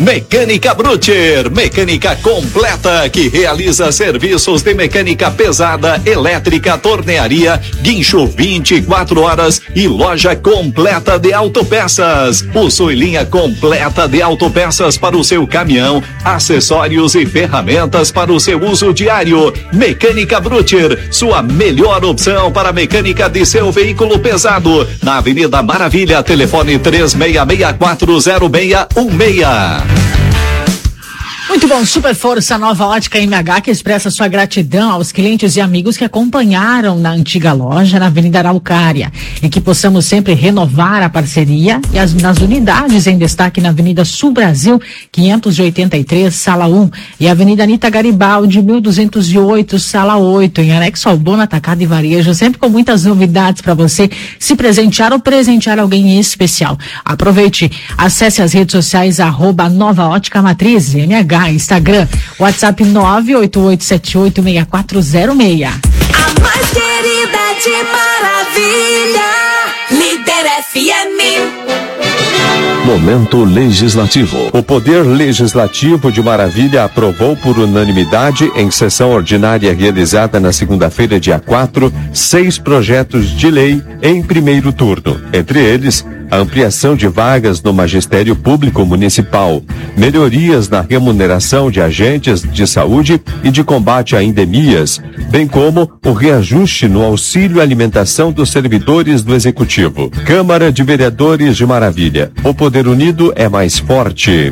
Mecânica Brutcher, mecânica completa que realiza serviços de mecânica pesada, elétrica, tornearia, guincho 24 horas e loja completa de autopeças. Possui linha completa de autopeças para o seu caminhão, acessórios e ferramentas para o seu uso diário. Mecânica Brutcher, sua melhor opção para a mecânica de seu veículo pesado. Na Avenida Maravilha, telefone 36640616. Muito bom, Super Força Nova Ótica MH, que expressa sua gratidão aos clientes e amigos que acompanharam na antiga loja na Avenida Araucária, e que possamos sempre renovar a parceria e nas unidades em destaque na Avenida Sul Brasil 583, Sala 1, e Avenida Anita Garibaldi 1208, Sala 8, em anexo ao Bono Atacado e Varejo, sempre com muitas novidades para você se presentear ou presentear alguém em especial. Aproveite, acesse as redes sociais @Nova Ótica Matriz MH, Instagram, WhatsApp 988786406. A mais querida de Maravilha, Líder FM. Momento legislativo. O Poder Legislativo de Maravilha aprovou por unanimidade, em sessão ordinária realizada na segunda-feira, dia 4, 6 projetos de lei em primeiro turno. Entre eles, a ampliação de vagas no Magistério Público Municipal, melhorias na remuneração de agentes de saúde e de combate a endemias, bem como o reajuste no auxílio alimentação dos servidores do Executivo. Câmara de Vereadores de Maravilha. O poder unido é mais forte.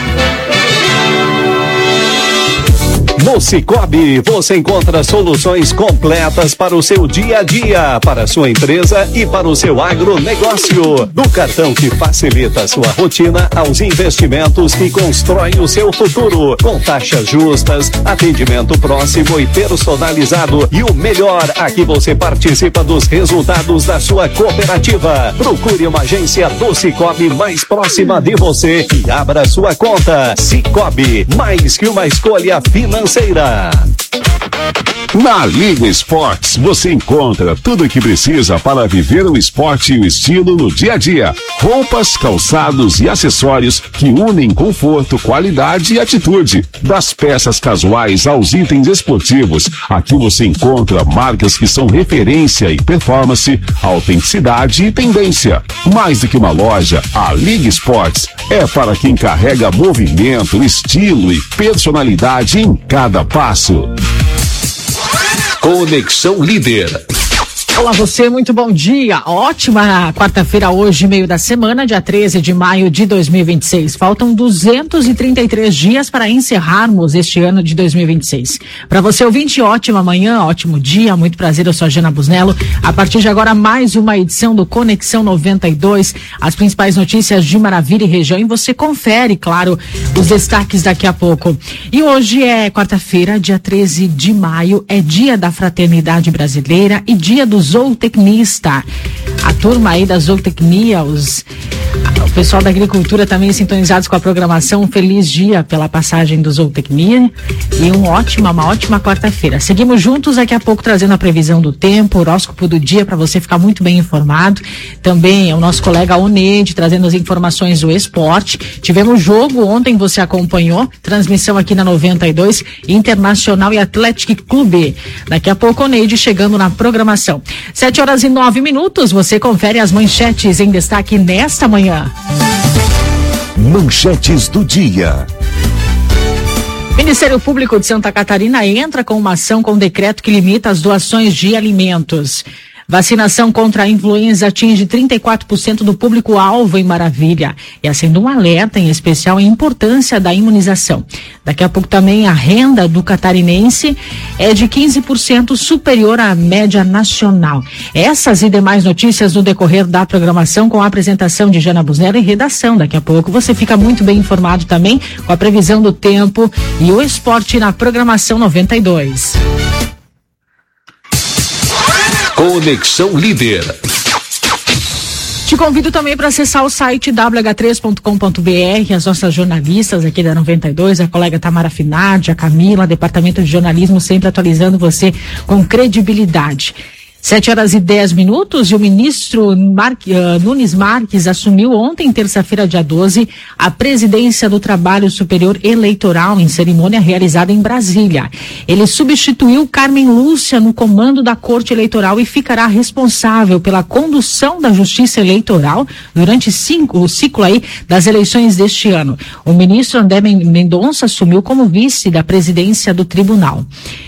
No Sicoob, você encontra soluções completas para o seu dia a dia, para a sua empresa e para o seu agronegócio. Do cartão que facilita a sua rotina aos investimentos que constroem o seu futuro, com taxas justas, atendimento próximo e personalizado. E o melhor, aqui você participa dos resultados da sua cooperativa. Procure uma agência do Sicoob mais próxima de você e abra sua conta. Sicoob, mais que uma escolha financeira. Na Liga Esportes, você encontra tudo o que precisa para viver o esporte e o estilo no dia a dia. Roupas, calçados e acessórios que unem conforto, qualidade e atitude. Das peças casuais aos itens esportivos, aqui você encontra marcas que são referência em performance, autenticidade e tendência. Mais do que uma loja, a Liga Esportes é para quem carrega movimento, estilo e personalidade em cada passo. Conexão Líder. Olá você, muito bom dia. Ótima quarta-feira hoje, meio da semana, dia 13 de maio de 2026. Faltam 233 dias para encerrarmos este ano de 2026. Para você ouvinte, ótima manhã, ótimo dia, muito prazer, eu sou a Jana Busnello. A partir de agora, mais uma edição do Conexão 92, as principais notícias de Maravilha e região, e você confere, claro, os destaques daqui a pouco. E hoje é quarta-feira, dia 13 de maio, é dia da fraternidade brasileira e dia do zootecnista. A turma aí da zootecnia, o pessoal da agricultura também sintonizados com a programação. Um feliz dia pela passagem do zootecnia e uma ótima quarta-feira. Seguimos juntos daqui a pouco trazendo a previsão do tempo, horóscopo do dia para você ficar muito bem informado. Também é o nosso colega Oneide trazendo as informações do esporte. Tivemos jogo ontem, você acompanhou, transmissão aqui na 92, Internacional e Atlético Clube. Daqui a pouco Oneide chegando na programação. 7h09, você confere as manchetes em destaque nesta manhã. Manchetes do dia. Ministério Público de Santa Catarina entra com uma ação com decreto que limita as doações de alimentos. Vacinação contra a influenza atinge 34% do público-alvo em Maravilha, e acende um alerta em especial a importância da imunização. Daqui a pouco também a renda do catarinense é de 15% superior à média nacional. Essas e demais notícias no decorrer da programação com a apresentação de Jana Busnello e redação. Daqui a pouco você fica muito bem informado também com a previsão do tempo e o esporte na programação 92. Conexão Líder. Te convido também para acessar o site wh3.com.br, as nossas jornalistas aqui da 92, a colega Tamara Finardi, a Camila, departamento de jornalismo, sempre atualizando você com credibilidade. 7h10 e o ministro Nunes Marques assumiu ontem, terça-feira, dia 12, a presidência do Trabalho Superior Eleitoral em cerimônia realizada em Brasília. Ele substituiu Carmen Lúcia no comando da Corte Eleitoral e ficará responsável pela condução da Justiça Eleitoral durante o ciclo aí das eleições deste ano. O ministro André Mendonça assumiu como vice da presidência do tribunal.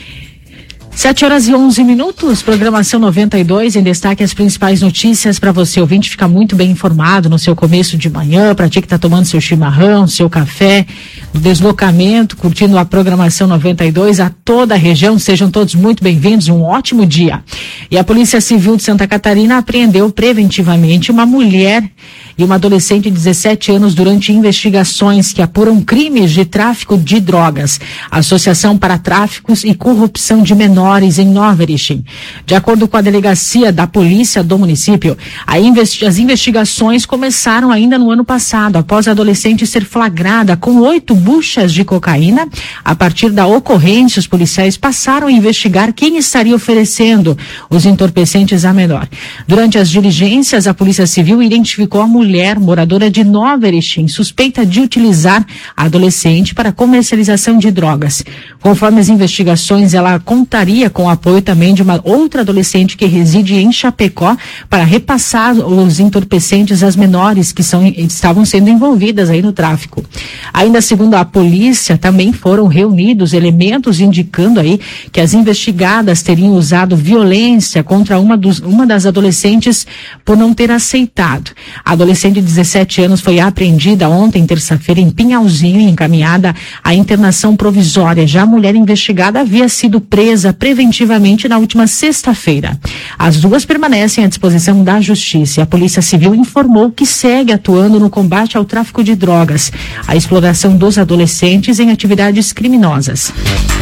7h11, programação 92, em destaque as principais notícias para você, ouvinte, ficar muito bem informado no seu começo de manhã, para ti que está tomando seu chimarrão, seu café, no deslocamento, curtindo a programação 92, a toda a região, sejam todos muito bem-vindos, um ótimo dia. E a Polícia Civil de Santa Catarina apreendeu preventivamente uma mulher e uma adolescente de 17 anos durante investigações que apuram crimes de tráfico de drogas, associação para tráficos e corrupção de menores em Nova Erechim. De acordo com a delegacia da polícia do município, as investigações começaram ainda no ano passado, após a adolescente ser flagrada com 8 buchas de cocaína. A partir da ocorrência, os policiais passaram a investigar quem estaria oferecendo os entorpecentes a menor. Durante as diligências, a Polícia Civil identificou a mulher moradora de Nova Erechim, suspeita de utilizar a adolescente para comercialização de drogas. Conforme as investigações, ela contaria com o apoio também de uma outra adolescente que reside em Chapecó para repassar os entorpecentes às menores que estavam sendo envolvidas aí no tráfico. Ainda segundo a polícia, também foram reunidos elementos indicando aí que as investigadas teriam usado violência contra uma das adolescentes por não ter aceitado. A adolescente de 17 anos foi apreendida ontem, terça-feira, em Pinhalzinho e encaminhada à internação provisória. Já a mulher investigada havia sido presa preventivamente na última sexta-feira. As duas permanecem à disposição da Justiça. A Polícia Civil informou que segue atuando no combate ao tráfico de drogas, a exploração dos adolescentes em atividades criminosas.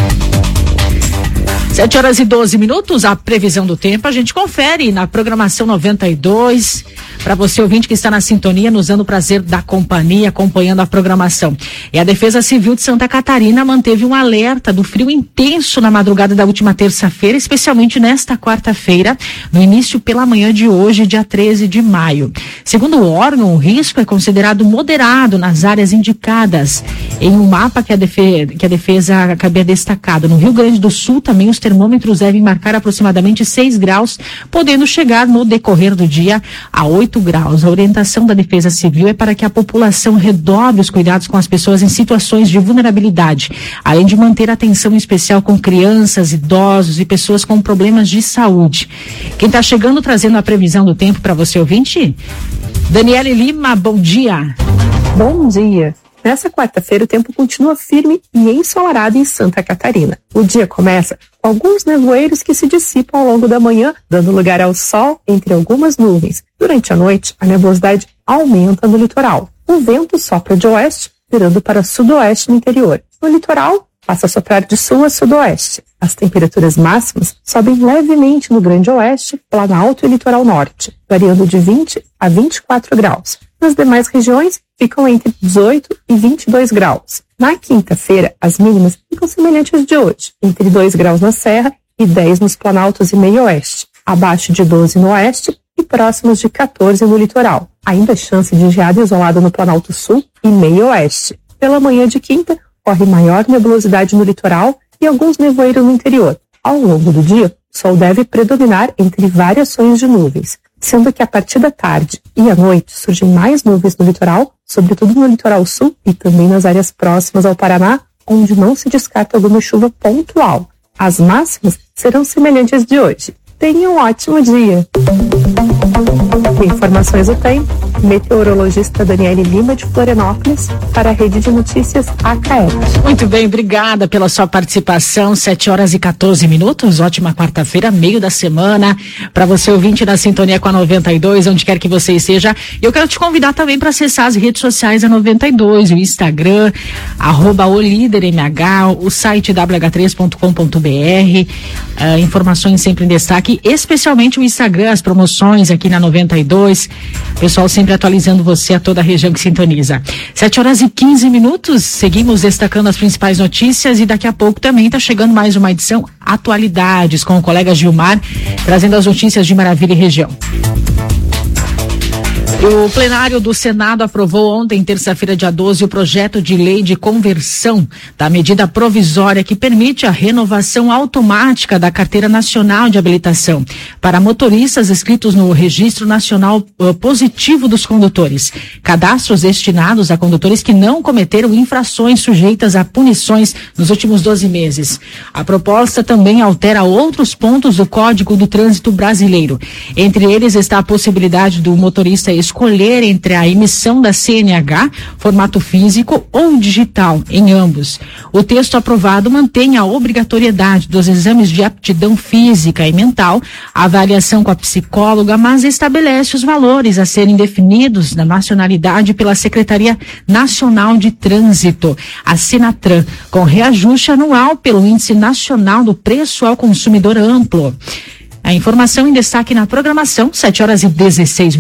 7h12, a previsão do tempo a gente confere na programação 92. Para você, ouvinte que está na sintonia, nos dando o prazer da companhia, acompanhando a programação. E a Defesa Civil de Santa Catarina manteve um alerta do frio intenso na madrugada da última terça-feira, especialmente nesta quarta-feira, no início pela manhã de hoje, dia 13 de maio. Segundo o órgão, o risco é considerado moderado nas áreas indicadas em um mapa que a defesa havia destacado. No Rio Grande do Sul, também os termômetros devem marcar aproximadamente 6 graus, podendo chegar no decorrer do dia a 8 graus. A orientação da Defesa Civil é para que a população redobre os cuidados com as pessoas em situações de vulnerabilidade, além de manter atenção especial com crianças, idosos e pessoas com problemas de saúde. Quem está chegando trazendo a previsão do tempo para você, ouvinte? Daniele Lima, bom dia. Bom dia. Nessa quarta-feira, o tempo continua firme e ensolarado em Santa Catarina. O dia começa com alguns nevoeiros que se dissipam ao longo da manhã, dando lugar ao sol entre algumas nuvens. Durante a noite, a nebulosidade aumenta no litoral. O vento sopra de oeste, virando para sudoeste no interior. No litoral, passa a soprar de sul a sudoeste. As temperaturas máximas sobem levemente no Grande Oeste, Planalto e Litoral Norte, variando de 20 a 24 graus. Nas demais regiões, ficam entre 18 e 22 graus. Na quinta-feira, as mínimas ficam semelhantes de hoje, entre 2 graus na Serra e 10 nos Planaltos e Meio Oeste, abaixo de 12 no Oeste e próximos de 14 no litoral. Ainda chance de geada isolada no Planalto Sul e Meio Oeste. Pela manhã de quinta, corre maior nebulosidade no litoral e alguns nevoeiros no interior. Ao longo do dia, o sol deve predominar entre variações de nuvens, sendo que a partir da tarde e à noite surgem mais nuvens no litoral, sobretudo no litoral sul e também nas áreas próximas ao Paraná, onde não se descarta alguma chuva pontual. As máximas serão semelhantes de hoje. Tenha um ótimo dia! Informações do tempo, meteorologista Daniele Lima de Florianópolis, para a Rede de Notícias AKL. Muito bem, obrigada pela sua participação. 7h14, ótima quarta-feira, meio da semana, para você ouvinte na sintonia com a 92, onde quer que você esteja. Eu quero te convidar também para acessar as redes sociais da 92, o Instagram, @olídermh, o site wh3.com.br, informações sempre em destaque, especialmente o Instagram, as promoções aqui na 92. 92. Pessoal sempre atualizando você a toda a região que sintoniza. 7h15, seguimos destacando as principais notícias e daqui a pouco também está chegando mais uma edição Atualidades com o colega Gilmar, trazendo as notícias de Maravilha e região. O plenário do Senado aprovou ontem, terça-feira, dia 12, o projeto de lei de conversão da medida provisória que permite a renovação automática da Carteira Nacional de Habilitação para motoristas inscritos no Registro Nacional Positivo dos Condutores. Cadastros destinados a condutores que não cometeram infrações sujeitas a punições nos últimos 12 meses. A proposta também altera outros pontos do Código do Trânsito Brasileiro. Entre eles está a possibilidade do motorista escolher entre a emissão da CNH, formato físico ou digital, em ambos. O texto aprovado mantém a obrigatoriedade dos exames de aptidão física e mental, a avaliação com a psicóloga, mas estabelece os valores a serem definidos na nacionalidade pela Secretaria Nacional de Trânsito, a Senatran, com reajuste anual pelo Índice Nacional do Preço ao Consumidor Amplo. A informação em destaque na programação, 7h16.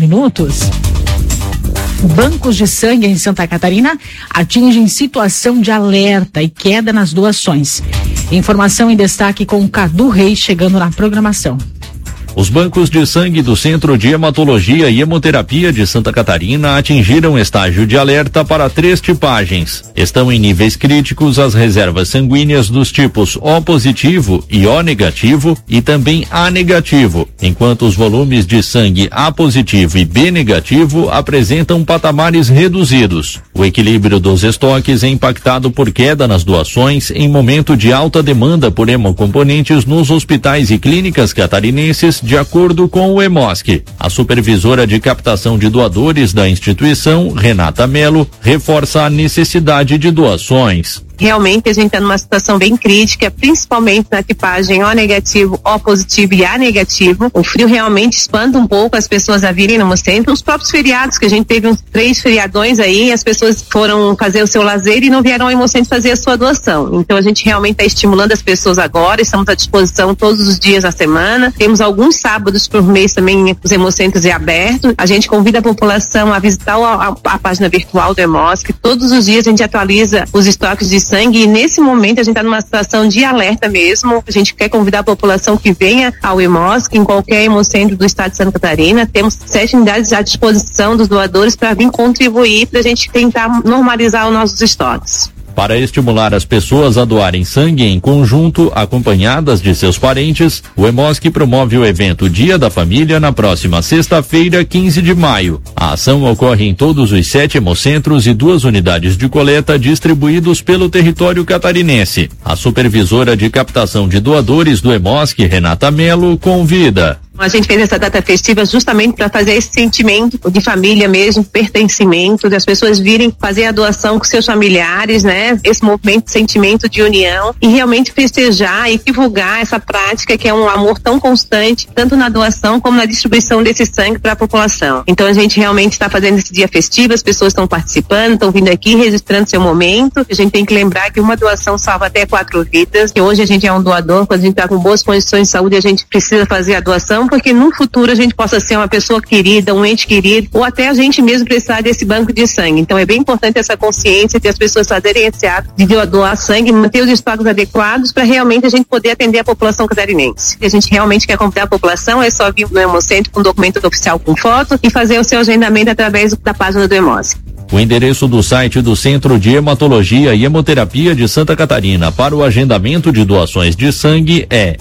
Bancos de sangue em Santa Catarina atingem situação de alerta e queda nas doações. Informação em destaque com Cadu Reis chegando na programação. Os bancos de sangue do Centro de Hematologia e Hemoterapia de Santa Catarina atingiram estágio de alerta para 3 tipagens. Estão em níveis críticos as reservas sanguíneas dos tipos O positivo e O negativo e também A negativo, enquanto os volumes de sangue A positivo e B negativo apresentam patamares reduzidos. O equilíbrio dos estoques é impactado por queda nas doações em momento de alta demanda por hemocomponentes nos hospitais e clínicas catarinenses, de acordo com o EMOSC. A supervisora de captação de doadores da instituição, Renata Melo, reforça a necessidade de doações. Realmente a gente está numa situação bem crítica, principalmente na tipagem O negativo, O positivo e A negativo. O frio realmente espanta um pouco as pessoas a virem no Hemocentro. Os próprios feriados, que a gente teve uns 3 feriadões aí, as pessoas foram fazer o seu lazer e não vieram ao Hemocentro fazer a sua doação. Então a gente realmente está estimulando as pessoas agora, estamos à disposição todos os dias da semana. Temos alguns sábados por mês também os Hemocentros abertos. A gente convida a população a visitar a página virtual do EMOSC. Todos os dias a gente atualiza os estoques de sangue e nesse momento a gente está numa situação de alerta mesmo. A gente quer convidar a população que venha ao EMOSC em qualquer hemocentro do estado de Santa Catarina. Temos 7 unidades à disposição dos doadores para vir contribuir para a gente tentar normalizar os nossos estoques. Para estimular as pessoas a doarem sangue em conjunto, acompanhadas de seus parentes, o EMOSC promove o evento Dia da Família na próxima sexta-feira, 15 de maio. A ação ocorre em todos os 7 hemocentros e 2 unidades de coleta distribuídos pelo território catarinense. A supervisora de captação de doadores do EMOSC, Renata Melo, convida. A gente fez essa data festiva justamente para fazer esse sentimento de família mesmo, pertencimento, das pessoas virem fazer a doação com seus familiares, né? Esse movimento de sentimento de união e realmente festejar e divulgar essa prática que é um amor tão constante, tanto na doação como na distribuição desse sangue para a população. Então a gente realmente está fazendo esse dia festivo, as pessoas estão participando, estão vindo aqui, registrando seu momento. A gente tem que lembrar que uma doação salva até 4 vidas, que hoje a gente é um doador, quando a gente está com boas condições de saúde, a gente precisa fazer a doação, porque no futuro a gente possa ser uma pessoa querida, um ente querido, ou até a gente mesmo precisar desse banco de sangue. Então é bem importante essa consciência de as pessoas fazerem esse ato de doar sangue, manter os estoques adequados para realmente a gente poder atender a população catarinense. Se a gente realmente quer convidar a população, é só vir no Hemocentro com documento oficial com foto e fazer o seu agendamento através da página do EMOSC. O endereço do site do Centro de Hematologia e Hemoterapia de Santa Catarina para o agendamento de doações de sangue é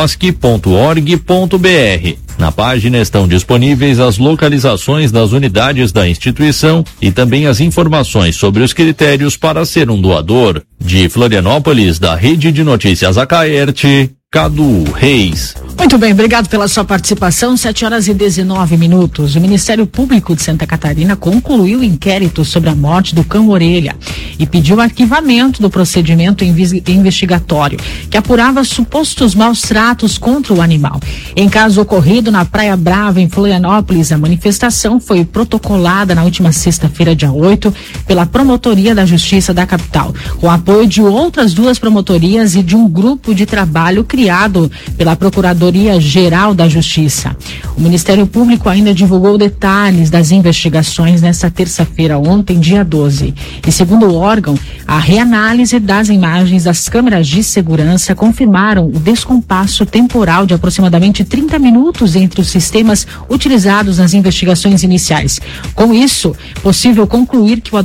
emosc.org.br. Na página estão disponíveis as localizações das unidades da instituição e também as informações sobre os critérios para ser um doador. De Florianópolis, da Rede de Notícias Acaerte, Cadu Reis. Muito bem, obrigado pela sua participação. 7h19. O Ministério Público de Santa Catarina concluiu o inquérito sobre a morte do cão Orelha e pediu arquivamento do procedimento investigatório, que apurava supostos maus tratos contra o animal. Em caso ocorrido na Praia Brava, em Florianópolis, a manifestação foi protocolada na última sexta-feira, dia 8, pela Promotoria da Justiça da capital, com apoio de outras 2 promotorias e de um grupo de trabalho criado pela Procuradoria-Geral da Justiça. O Ministério Público ainda divulgou detalhes das investigações nesta terça-feira, ontem, dia 12. E segundo o órgão, a reanálise das imagens das câmeras de segurança confirmaram o descompasso temporal de aproximadamente 30 minutos entre os sistemas utilizados nas investigações iniciais. Com isso, possível concluir que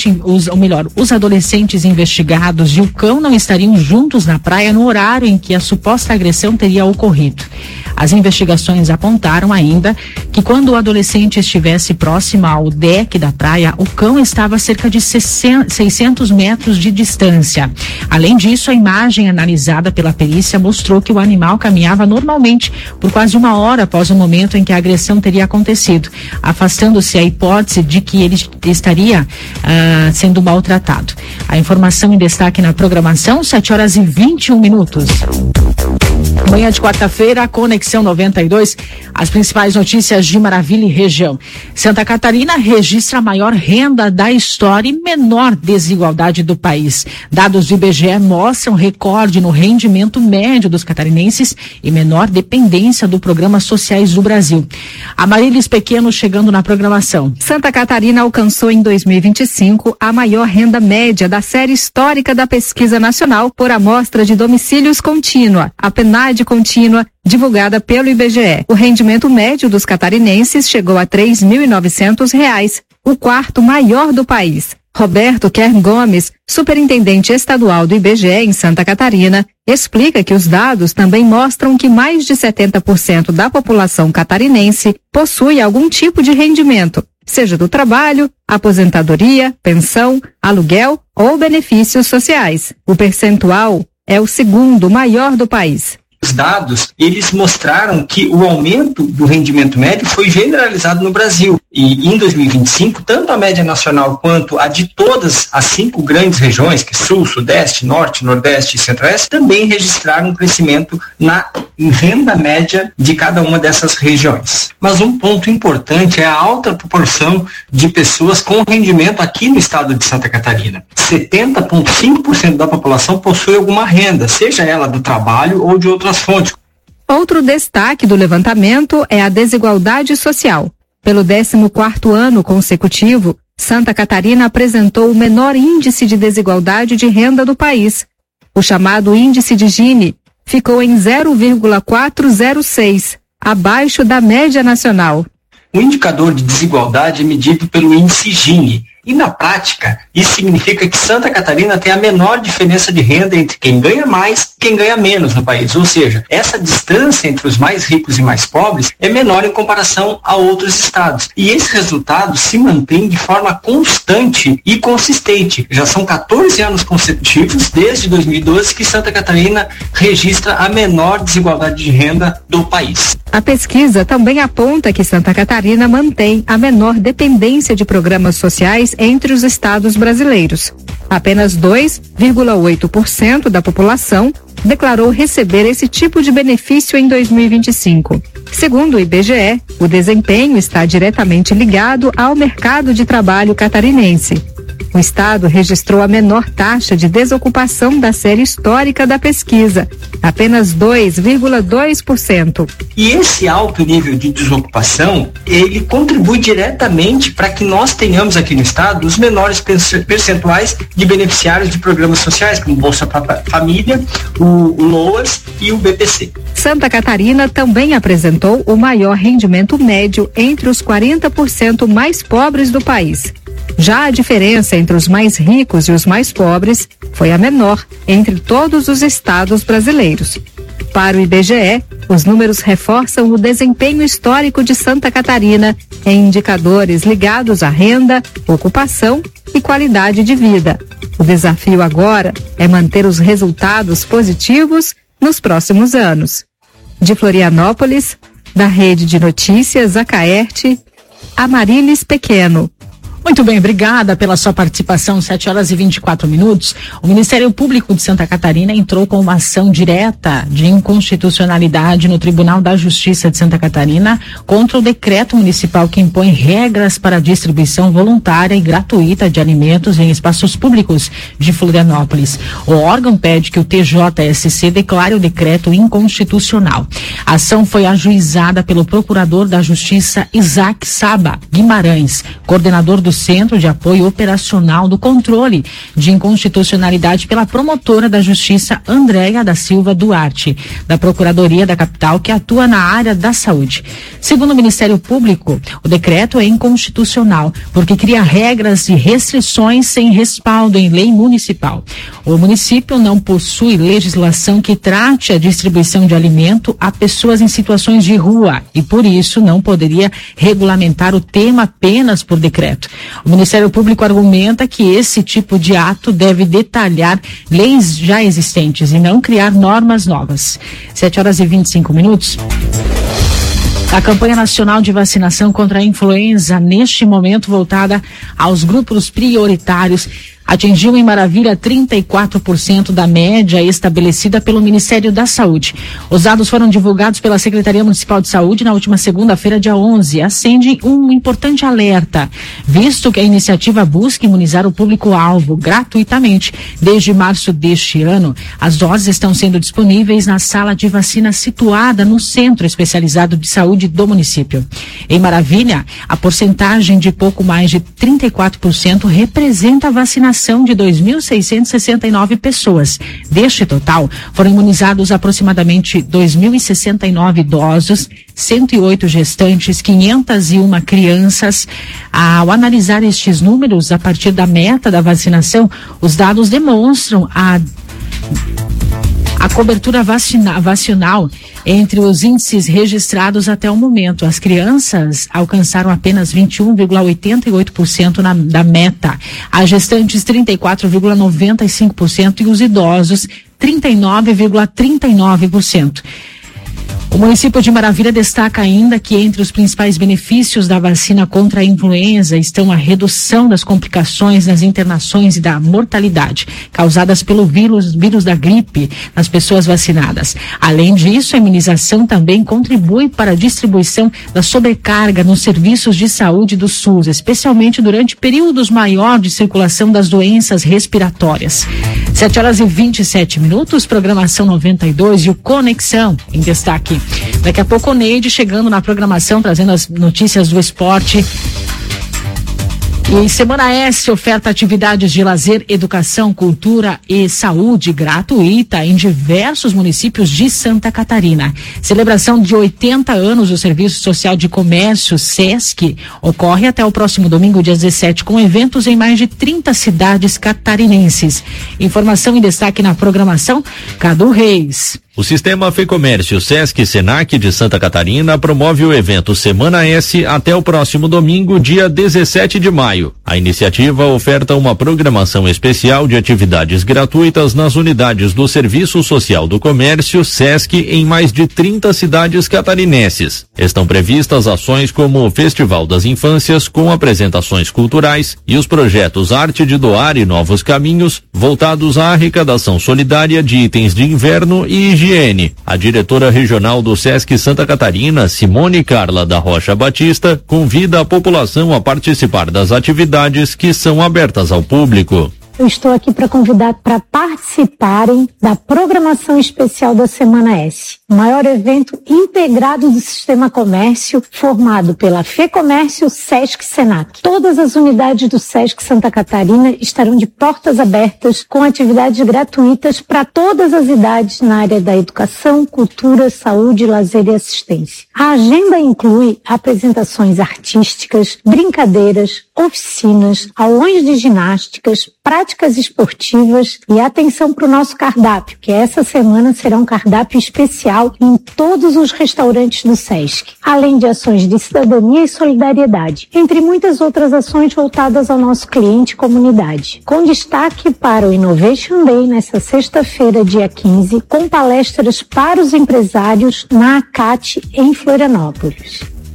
os adolescentes investigados e o cão não estariam juntos na praia no horário em que a suposta agressão teria ocorrido. As investigações apontaram ainda que quando o adolescente estivesse próximo ao deck da praia, o cão estava a cerca de 600 metros de distância. Além disso, a imagem analisada pela perícia mostrou que o animal caminhava normalmente por quase 1 hora após o momento em que a agressão teria acontecido, afastando-se a hipótese de que ele estaria sendo maltratado. A informação em destaque na programação, 7h21. Manhã de quarta-feira, Conexão 92, as principais notícias de Maravilha e região. Santa Catarina registra a maior renda da história e menor desigualdade do país. Dados do IBGE mostram recorde no rendimento médio dos catarinenses e menor dependência do Programas Sociais do Brasil. Amarilis Pequeno chegando na programação. Santa Catarina alcançou em 2025 a maior renda média da série histórica da Pesquisa Nacional por Amostra de Domicílios Contínua, a PNAD contínua, divulgada pelo IBGE. O rendimento médio dos catarinenses chegou a R$ 3.900, o 4º maior do país. Roberto Kern Gomes, superintendente estadual do IBGE em Santa Catarina, explica que os dados também mostram que mais de 70% da população catarinense possui algum tipo de rendimento, seja do trabalho, aposentadoria, pensão, aluguel ou benefícios sociais. O percentual é o 2º maior do país. Os dados, eles mostraram que o aumento do rendimento médio foi generalizado no Brasil. E em 2025, tanto a média nacional quanto a de todas as 5 grandes regiões, que Sul, Sudeste, Norte, Nordeste e Centro-Oeste, também registraram um crescimento na renda média de cada uma dessas regiões. Mas um ponto importante é a alta proporção de pessoas com rendimento aqui no estado de Santa Catarina. 70,5% da população possui alguma renda, seja ela do trabalho ou de outras fontes. Outro destaque do levantamento é a desigualdade social. Pelo 14º ano consecutivo, Santa Catarina apresentou o menor índice de desigualdade de renda do país. O chamado índice de Gini ficou em 0,406, abaixo da média nacional. O indicador de desigualdade é medido pelo índice Gini. E na prática, isso significa que Santa Catarina tem a menor diferença de renda entre quem ganha mais e quem ganha menos no país. Ou seja, essa distância entre os mais ricos e mais pobres é menor em comparação a outros estados. E esse resultado se mantém de forma constante e consistente. Já são 14 anos consecutivos, desde 2012, que Santa Catarina registra a menor desigualdade de renda do país. A pesquisa também aponta que Santa Catarina mantém a menor dependência de programas sociais entre os estados brasileiros. Apenas 2,8% da população declarou receber esse tipo de benefício em 2025. Segundo o IBGE, o desempenho está diretamente ligado ao mercado de trabalho catarinense. O estado registrou a menor taxa de desocupação da série histórica da pesquisa, apenas 2,2%. E esse alto nível de desocupação, ele contribui diretamente para que nós tenhamos aqui no estado os menores percentuais de beneficiários de programas sociais, como Bolsa Família, o LOAS e o BPC. Santa Catarina também apresentou o maior rendimento médio entre os 40% mais pobres do país. Já a diferença entre os mais ricos e os mais pobres foi a menor entre todos os estados brasileiros. Para o IBGE, os números reforçam o desempenho histórico de Santa Catarina em indicadores ligados à renda, ocupação e qualidade de vida. O desafio agora é manter os resultados positivos nos próximos anos. De Florianópolis, da Rede de Notícias Acaerte, Amarilis Pequeno. Muito bem, obrigada pela sua participação. 7h24. O Ministério Público de Santa Catarina entrou com uma ação direta de inconstitucionalidade no Tribunal da Justiça de Santa Catarina contra o decreto municipal que impõe regras para a distribuição voluntária e gratuita de alimentos em espaços públicos de Florianópolis. O órgão pede que o TJSC declare o decreto inconstitucional. A ação foi ajuizada pelo Procurador da Justiça Isaac Saba Guimarães, coordenador do Centro de Apoio Operacional do Controle de Inconstitucionalidade pela promotora da Justiça Andréia da Silva Duarte, da Procuradoria da Capital, que atua na área da saúde. Segundo o Ministério Público, o decreto é inconstitucional porque cria regras e restrições sem respaldo em lei municipal. O município não possui legislação que trate a distribuição de alimento a pessoas em situações de rua e, por isso, não poderia regulamentar o tema apenas por decreto. O Ministério Público argumenta que esse tipo de ato deve detalhar leis já existentes e não criar normas novas. 7h25. A campanha nacional de vacinação contra a influenza, neste momento voltada aos grupos prioritários, atingiu em Maravilha 34% da média estabelecida pelo Ministério da Saúde. Os dados foram divulgados pela Secretaria Municipal de Saúde na última segunda-feira, dia 11. Acende um importante alerta, visto que a iniciativa busca imunizar o público-alvo gratuitamente. Desde março deste ano, as doses estão sendo disponíveis na sala de vacina situada no Centro Especializado de Saúde do município. Em Maravilha, a porcentagem de pouco mais de 34% representa a vacinação de 2.669 pessoas. Deste total, foram imunizados aproximadamente 2.069 idosos, 108 gestantes, 501 crianças. Ao analisar estes números, a partir da meta da vacinação, os dados demonstram a cobertura vacinal entre os índices registrados até o momento. As crianças alcançaram apenas 21,88% da meta, as gestantes 34,95% e os idosos 39,39%. O município de Maravilha destaca ainda que entre os principais benefícios da vacina contra a influenza estão a redução das complicações nas internações e da mortalidade causadas pelo vírus da gripe nas pessoas vacinadas. Além disso, a imunização também contribui para a distribuição da sobrecarga nos serviços de saúde do SUS, especialmente durante períodos maiores de circulação das doenças respiratórias. 7h27, programação 92 e o Conexão em destaque. Daqui a pouco o Neide chegando na programação, trazendo as notícias do esporte. E Semana S oferta atividades de lazer, educação, cultura e saúde gratuita em diversos municípios de Santa Catarina. Celebração de 80 anos do Serviço Social de Comércio, SESC, ocorre até o próximo domingo, dia 17, com eventos em mais de 30 cidades catarinenses. Informação em destaque na programação, Cadu Reis. O Sistema Fecomércio Sesc Senac de Santa Catarina promove o evento Semana S até o próximo domingo, dia 17 de maio. A iniciativa oferta uma programação especial de atividades gratuitas nas unidades do Serviço Social do Comércio Sesc em mais de 30 cidades catarinenses. Estão previstas ações como o Festival das Infâncias, com apresentações culturais, e os projetos Arte de Doar e Novos Caminhos, voltados à arrecadação solidária de itens de inverno e higiene. A diretora regional do Sesc Santa Catarina, Simone Carla da Rocha Batista, convida a população a participar das atividades que são abertas ao público. Eu estou aqui para convidar para participarem da programação especial da Semana S, o maior evento integrado do Sistema Comércio, formado pela Fecomércio Sesc Senac. Todas as unidades do Sesc Santa Catarina estarão de portas abertas com atividades gratuitas para todas as idades na área da educação, cultura, saúde, lazer e assistência. A agenda inclui apresentações artísticas, brincadeiras, oficinas, aulões de ginásticas, práticas esportivas e atenção para o nosso cardápio, que essa semana será um cardápio especial em todos os restaurantes do Sesc, além de ações de cidadania e solidariedade, entre muitas outras ações voltadas ao nosso cliente e comunidade. Com destaque para o Innovation Day nesta sexta-feira, dia 15, com palestras para os empresários na ACAT em Florianópolis.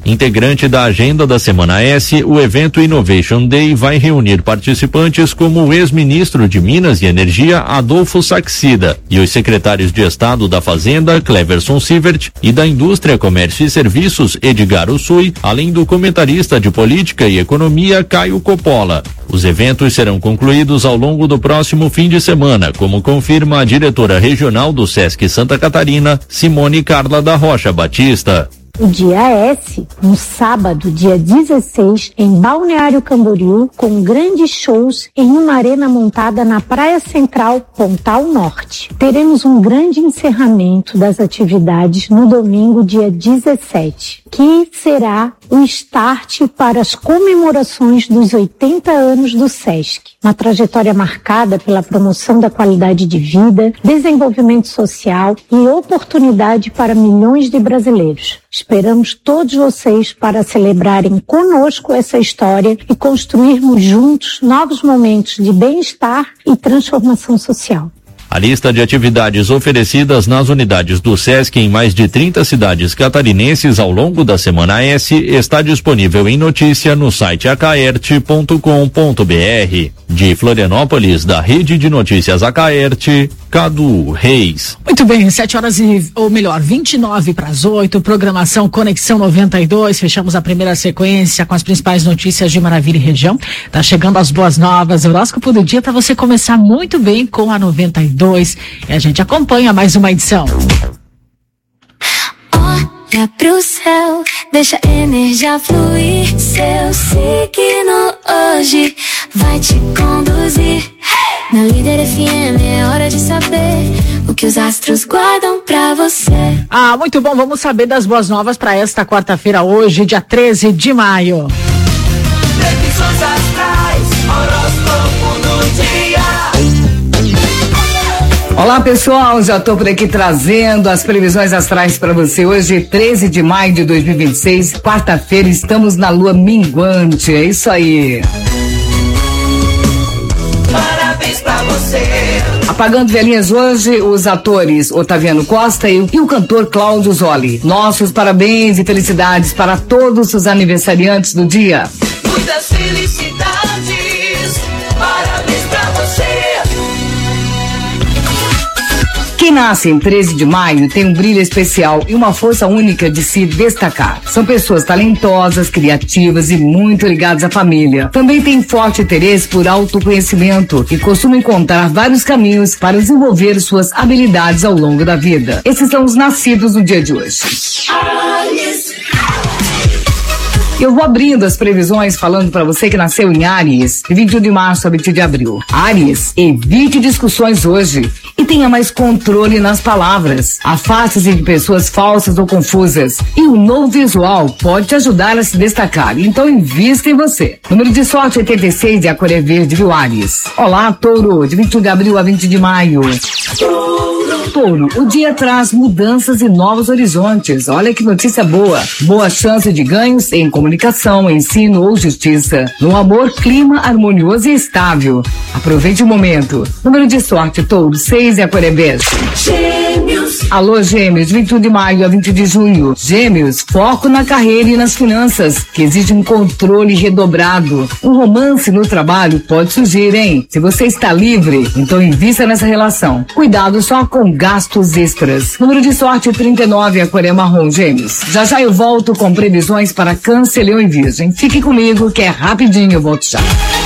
Integrante da agenda da Semana S, o evento Innovation Day vai reunir participantes como o ex-ministro de Minas e Energia, Adolfo Saxida, e os secretários de Estado da Fazenda, Cleverson Sievert, e da Indústria, Comércio e Serviços, Edgar Ussui, além do comentarista de Política e Economia, Caio Coppola. Os eventos serão concluídos ao longo do próximo fim de semana, como confirma a diretora regional do Sesc Santa Catarina, Simone Carla da Rocha Batista. O dia S, no sábado, dia 16, em Balneário Camboriú, com grandes shows em uma arena montada na Praia Central, Pontal Norte. Teremos um grande encerramento das atividades no domingo, dia 17, que será o start para as comemorações dos 80 anos do SESC. Uma trajetória marcada pela promoção da qualidade de vida, desenvolvimento social e oportunidade para milhões de brasileiros. Esperamos todos vocês para celebrarem conosco essa história e construirmos juntos novos momentos de bem-estar e transformação social. A lista de atividades oferecidas nas unidades do SESC em mais de 30 cidades catarinenses ao longo da Semana S está disponível em notícia no site acaerte.com.br. De Florianópolis, da Rede de Notícias Acaerte, Cadu Reis. Muito bem, 29 para as 8, programação Conexão 92, fechamos a primeira sequência com as principais notícias de Maravilha e região. Tá chegando as boas novas, horóscopo do dia para você começar muito bem com a 92 e a gente acompanha mais uma edição. Olha pro céu, deixa a energia fluir, seu signo hoje vai te conduzir. Na Líder FM é hora de saber o que os astros guardam pra você. Ah, muito bom, vamos saber das boas novas para esta quarta-feira hoje, dia 13 de maio. Previsões astrais, horóscopo do dia. Olá pessoal, já estou por aqui trazendo as previsões astrais para você. Hoje, 13 de maio de 2026, quarta-feira, estamos na lua minguante, é isso aí. Parabéns pra você. Apagando velhinhas hoje, os atores Otaviano Costa e o cantor Cláudio Zoli. Nossos parabéns e felicidades para todos os aniversariantes do dia. Muitas felicidades, parabéns pra você. Quem nasce em 13 de maio tem um brilho especial e uma força única de se destacar. São pessoas talentosas, criativas e muito ligadas à família. Também têm forte interesse por autoconhecimento e costumam encontrar vários caminhos para desenvolver suas habilidades ao longo da vida. Esses são os nascidos no dia de hoje. Eu vou abrindo as previsões falando para você que nasceu em Áries, de 21 de março a 21 de abril. Áries, evite discussões hoje e tenha mais controle nas palavras. Afaste-se de pessoas falsas ou confusas. E o novo visual pode te ajudar a se destacar, então invista em você. Número de sorte 86 e a cor é verde, viu, Áries? Olá, Touro, de 21 de abril a 20 de maio. Touro, o dia traz mudanças e novos horizontes. Olha que notícia boa. Boa chance de ganhos em comunicação, ensino ou justiça. No amor, clima harmonioso e estável. Aproveite o momento. Número de sorte, Touro, 6 e a cor é bege. Gêmeos. Alô, Gêmeos, 21 de maio a 20 de junho. Gêmeos, foco na carreira e nas finanças, que exige um controle redobrado. Um romance no trabalho pode surgir, hein? Se você está livre, então invista nessa relação. Cuidado só com gastos extras. Número de sorte 39, a cor é marrom, Gêmeos. Já já eu volto com previsões para Câncer, Leão e Virgem. Fique comigo que é rapidinho, eu volto já.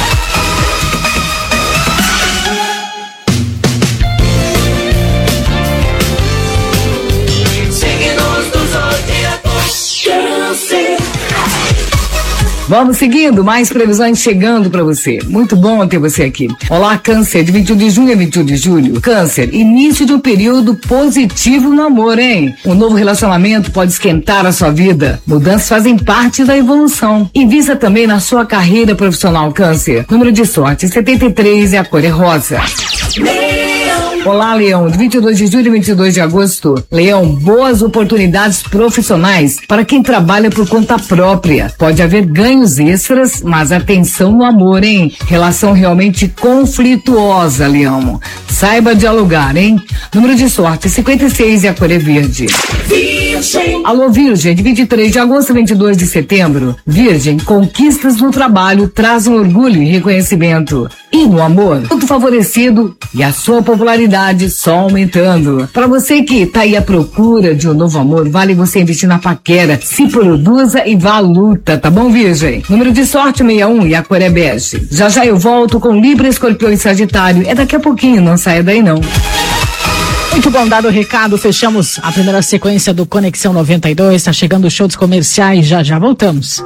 Vamos seguindo, mais previsões chegando para você. Muito bom ter você aqui. Olá, Câncer, de 21 de junho a 21 de julho. Câncer, início de um período positivo no amor, hein? Um novo relacionamento pode esquentar a sua vida. Mudanças fazem parte da evolução. Invista também na sua carreira profissional, Câncer. Número de sorte 73 e a cor é rosa. Olá, Leão, de 22 de julho a 22 de agosto. Leão, boas oportunidades profissionais para quem trabalha por conta própria. Pode haver ganhos extras, mas atenção no amor, hein? Relação realmente conflituosa, Leão. Saiba dialogar, hein? Número de sorte 56 e a cor é verde. Virgem. Alô, Virgem, de 23 de agosto a 22 de setembro. Virgem, conquistas no trabalho trazem orgulho e reconhecimento. E no amor, tudo favorecido e a sua popularidade só aumentando. Para você que tá aí à procura de um novo amor, vale você investir na paquera. Se produza e vá à luta, tá bom, Virgem? Número de sorte 61 e a cor é bege. Já já eu volto com Libra, Escorpião e Sagitário. É daqui a pouquinho, não saia daí não. Muito bom, dado o recado, fechamos a primeira sequência do Conexão 92, tá chegando o show dos comerciais, já voltamos.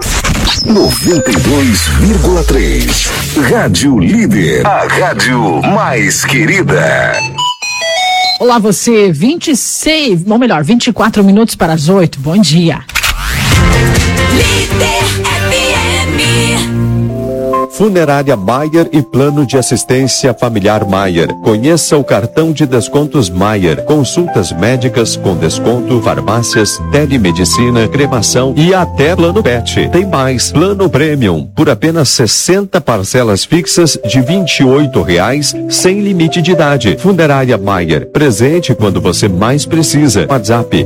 92,3 Rádio Líder, a rádio mais querida. Olá você, 24 minutos para as 8, bom dia. Líder FM. Funerária Maier e Plano de Assistência Familiar Maier. Conheça o cartão de descontos Maier. Consultas médicas com desconto, farmácias, telemedicina, cremação e até plano pet. Tem mais, plano premium, por apenas 60 parcelas fixas de R$28, sem limite de idade. Funerária Maier, presente quando você mais precisa. WhatsApp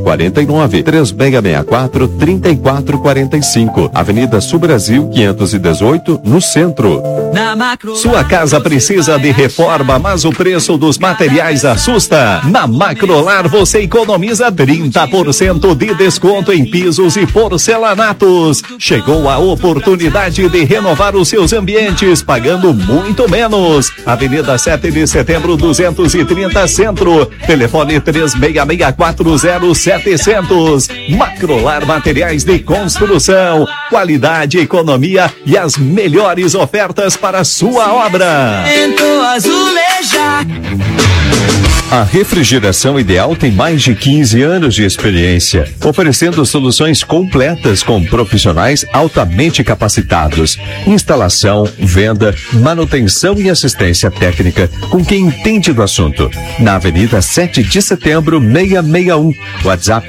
49-3664-3445. Avenida Sul Brasil 518, no centro. Sua casa precisa de reforma, mas o preço dos materiais assusta. Na Macrolar você economiza 30% de desconto em pisos e porcelanatos. Chegou a oportunidade de renovar os seus ambientes pagando muito menos. Avenida 7 de Setembro 230 Centro. Telefone 36640700. Macrolar Materiais de Construção. Qualidade, economia e as melhores ofertas para a sua obra. A Refrigeração Ideal tem mais de 15 anos de experiência, oferecendo soluções completas com profissionais altamente capacitados. Instalação, venda, manutenção e assistência técnica com quem entende do assunto. Na Avenida 7 de Setembro, 661. WhatsApp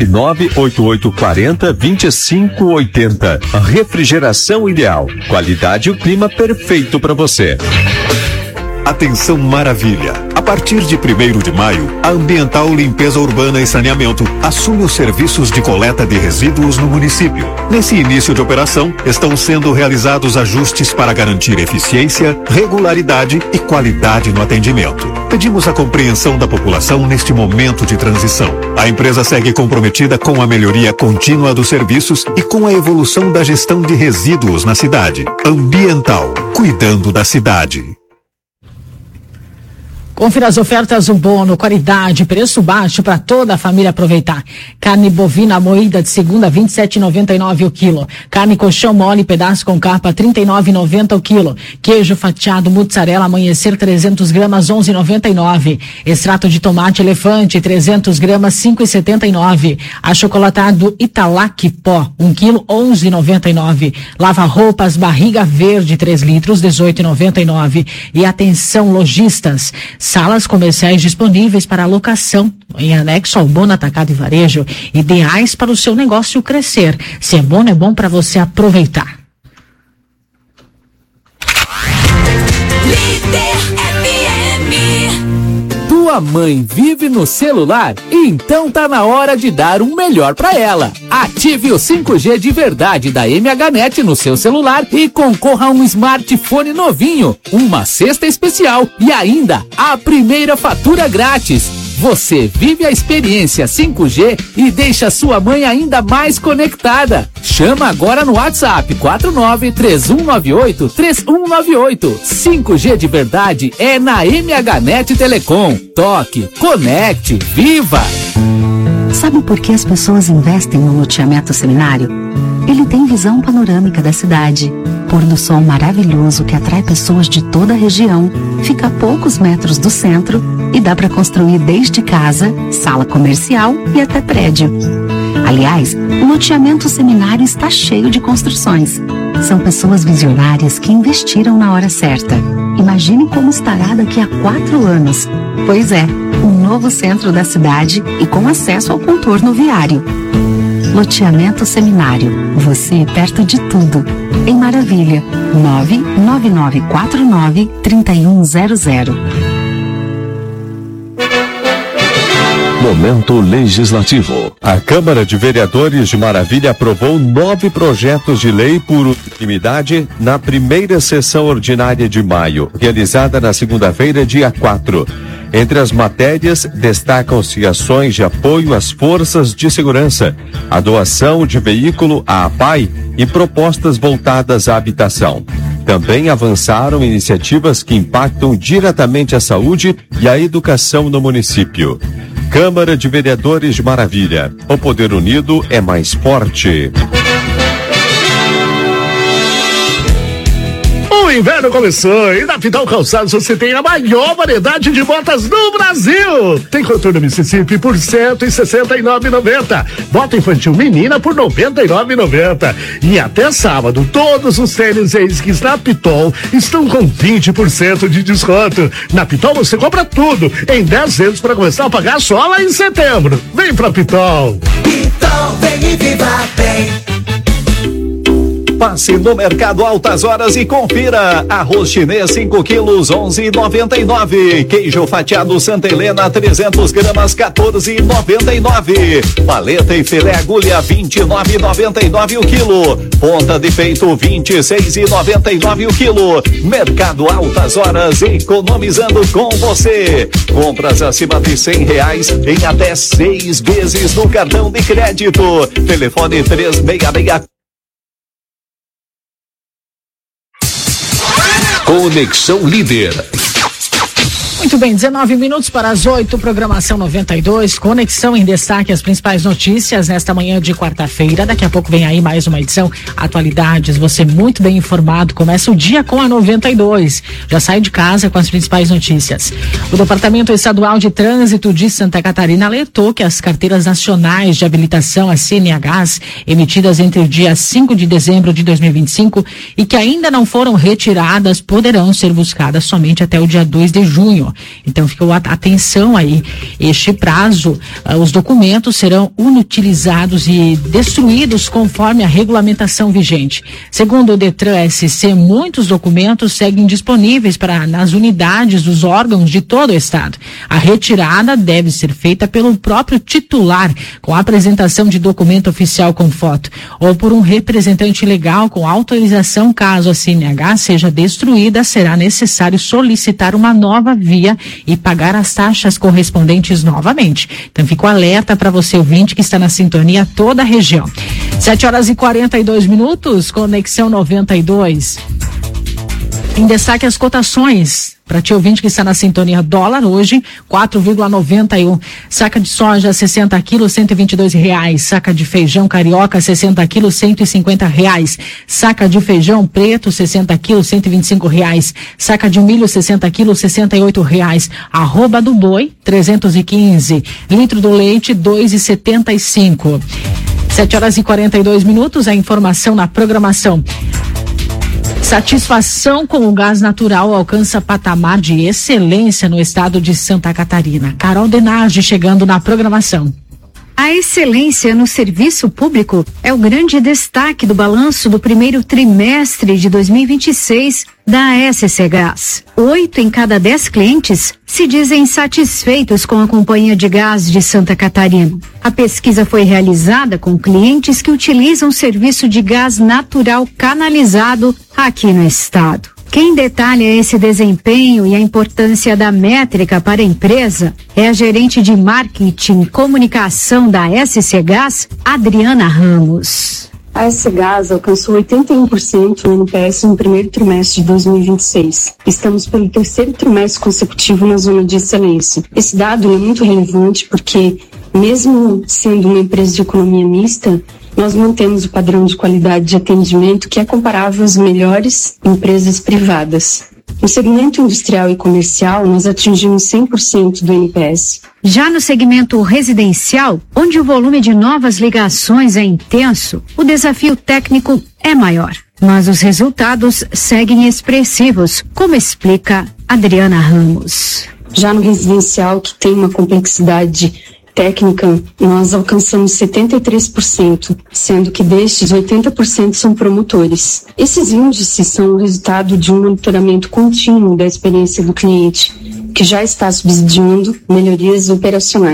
98840-2580. A Refrigeração Ideal. Qualidade e o clima perfeito para você. Atenção Maravilha! A partir de 1º de maio, a Ambiental Limpeza Urbana e Saneamento assume os serviços de coleta de resíduos no município. Nesse início de operação, estão sendo realizados ajustes para garantir eficiência, regularidade e qualidade no atendimento. Pedimos a compreensão da população neste momento de transição. A empresa segue comprometida com a melhoria contínua dos serviços e com a evolução da gestão de resíduos na cidade. Ambiental, cuidando da cidade. Confira as ofertas Ubono, qualidade, preço baixo para toda a família aproveitar. Carne bovina moída de segunda, 27,99 o quilo. Carne colchão mole, pedaço com capa, 39,90 o quilo. Queijo fatiado, mozzarella amanhecer, 300 gramas, 11,99. Extrato de tomate elefante, 300 gramas, 5,79. Achocolatado Italac pó, 1 quilo, 11,99. Lava roupas barriga verde, 3 litros, 18,99. E atenção lojistas, salas comerciais disponíveis para locação em anexo ao Bono Atacado e Varejo, ideais para o seu negócio crescer. Se é bom para você aproveitar. Tua mãe vive no celular? Então tá na hora de dar um melhor pra ela. Ative o 5G de verdade da MHNet no seu celular e concorra a um smartphone novinho, uma cesta especial e ainda a primeira fatura grátis. Você vive a experiência 5G e deixa sua mãe ainda mais conectada. Chama agora no WhatsApp 49-3198-3198. 5G de verdade é na MHNet Telecom. Toque, conecte, viva! Sabe por que as pessoas investem no loteamento Seminário? Ele tem visão panorâmica da cidade, pôr do sol maravilhoso que atrai pessoas de toda a região, fica a poucos metros do centro e dá para construir desde casa, sala comercial e até prédio. Aliás, o loteamento Seminário está cheio de construções. São pessoas visionárias que investiram na hora certa. Imagine como estará daqui a 4 anos. Pois é, um novo centro da cidade e com acesso ao contorno viário. Loteamento Seminário. Você perto de tudo. Em Maravilha. 99949-3100. Momento Legislativo. A Câmara de Vereadores de Maravilha aprovou 9 projetos de lei por unanimidade na primeira sessão ordinária de maio, realizada na segunda-feira, dia 4. Entre as matérias, destacam-se ações de apoio às forças de segurança, a doação de veículo à APAI e propostas voltadas à habitação. Também avançaram iniciativas que impactam diretamente a saúde e a educação no município. Câmara de Vereadores de Maravilha. O poder unido é mais forte. O inverno começou e na Pitol Calçados você tem a maior variedade de botas do Brasil. Tem coturno Mississippi por R$ 169,90. Bota infantil menina por R$ 99,90. E até sábado, todos os tênis e skis na Pitol estão com 20% de desconto. Na Pitol você compra tudo em 10 vezes para começar a pagar só lá em setembro. Vem pra Pitol. Pitol, vem e viva bem. Passe no Mercado Altas Horas e confira. Arroz chinês 5 quilos 11,99. Queijo fatiado Santa Helena 300 gramas 14,99. Paleta e filé agulha 29,99 o quilo. Ponta de peito 26,99 o quilo. Mercado Altas Horas, economizando com você. Compras acima de R$100 em até 6 vezes no cartão de crédito. Telefone 366. Conexão Líder. Muito bem, 19 minutos para as 8, programação 92, Conexão em Destaque, as principais notícias nesta manhã de quarta-feira. Daqui a pouco vem aí mais uma edição, atualidades, você muito bem informado, começa o dia com a 92, já sai de casa com as principais notícias. O Departamento Estadual de Trânsito de Santa Catarina alertou que as carteiras nacionais de habilitação, as CNHs, emitidas entre o dia 5 de dezembro de 2025 e que ainda não foram retiradas, poderão ser buscadas somente até o dia 2 de junho. Então, ficou atenção aí, este prazo, os documentos serão inutilizados e destruídos conforme a regulamentação vigente. Segundo o Detran SC, muitos documentos seguem disponíveis nas unidades dos órgãos de todo o estado. A retirada deve ser feita pelo próprio titular, com a apresentação de documento oficial com foto, ou por um representante legal com autorização. Caso a CNH seja destruída, será necessário solicitar uma nova via e pagar as taxas correspondentes novamente. Então, fico alerta para você, ouvinte, que está na sintonia toda a região. 7h42, Conexão 92. Em destaque as cotações. Para ti, ouvinte que está na sintonia, dólar hoje, 4,91. Saca de soja, 60 quilos, R$122. Saca de feijão carioca, 60 quilos, R$150. Saca de feijão preto, 60 quilos, R$125. Saca de milho, 60 quilos, R$68. Arroba do boi, 315. Litro do leite, R$2,75. 7h42, a informação na programação. Satisfação com o gás natural alcança patamar de excelência no estado de Santa Catarina. Carol Denardi chegando na programação. A excelência no serviço público é o grande destaque do balanço do primeiro trimestre de 2026 da SC Gás. 8 em cada 10 clientes se dizem satisfeitos com a Companhia de Gás de Santa Catarina. A pesquisa foi realizada com clientes que utilizam o serviço de gás natural canalizado aqui no estado. Quem detalha esse desempenho e a importância da métrica para a empresa é a gerente de marketing e comunicação da SC Gás, Adriana Ramos. A SC Gás alcançou 81% no NPS no primeiro trimestre de 2026. Estamos pelo terceiro trimestre consecutivo na zona de excelência. Esse dado é muito relevante porque, mesmo sendo uma empresa de economia mista, nós mantemos o padrão de qualidade de atendimento que é comparável às melhores empresas privadas. No segmento industrial e comercial, nós atingimos 100% do NPS. Já no segmento residencial, onde o volume de novas ligações é intenso, o desafio técnico é maior. Mas os resultados seguem expressivos, como explica Adriana Ramos. Já no residencial, que tem uma complexidade técnica, nós alcançamos 73%, sendo que destes 80% são promotores. Esses índices são o resultado de um monitoramento contínuo da experiência do cliente, que já está subsidiando melhorias operacionais.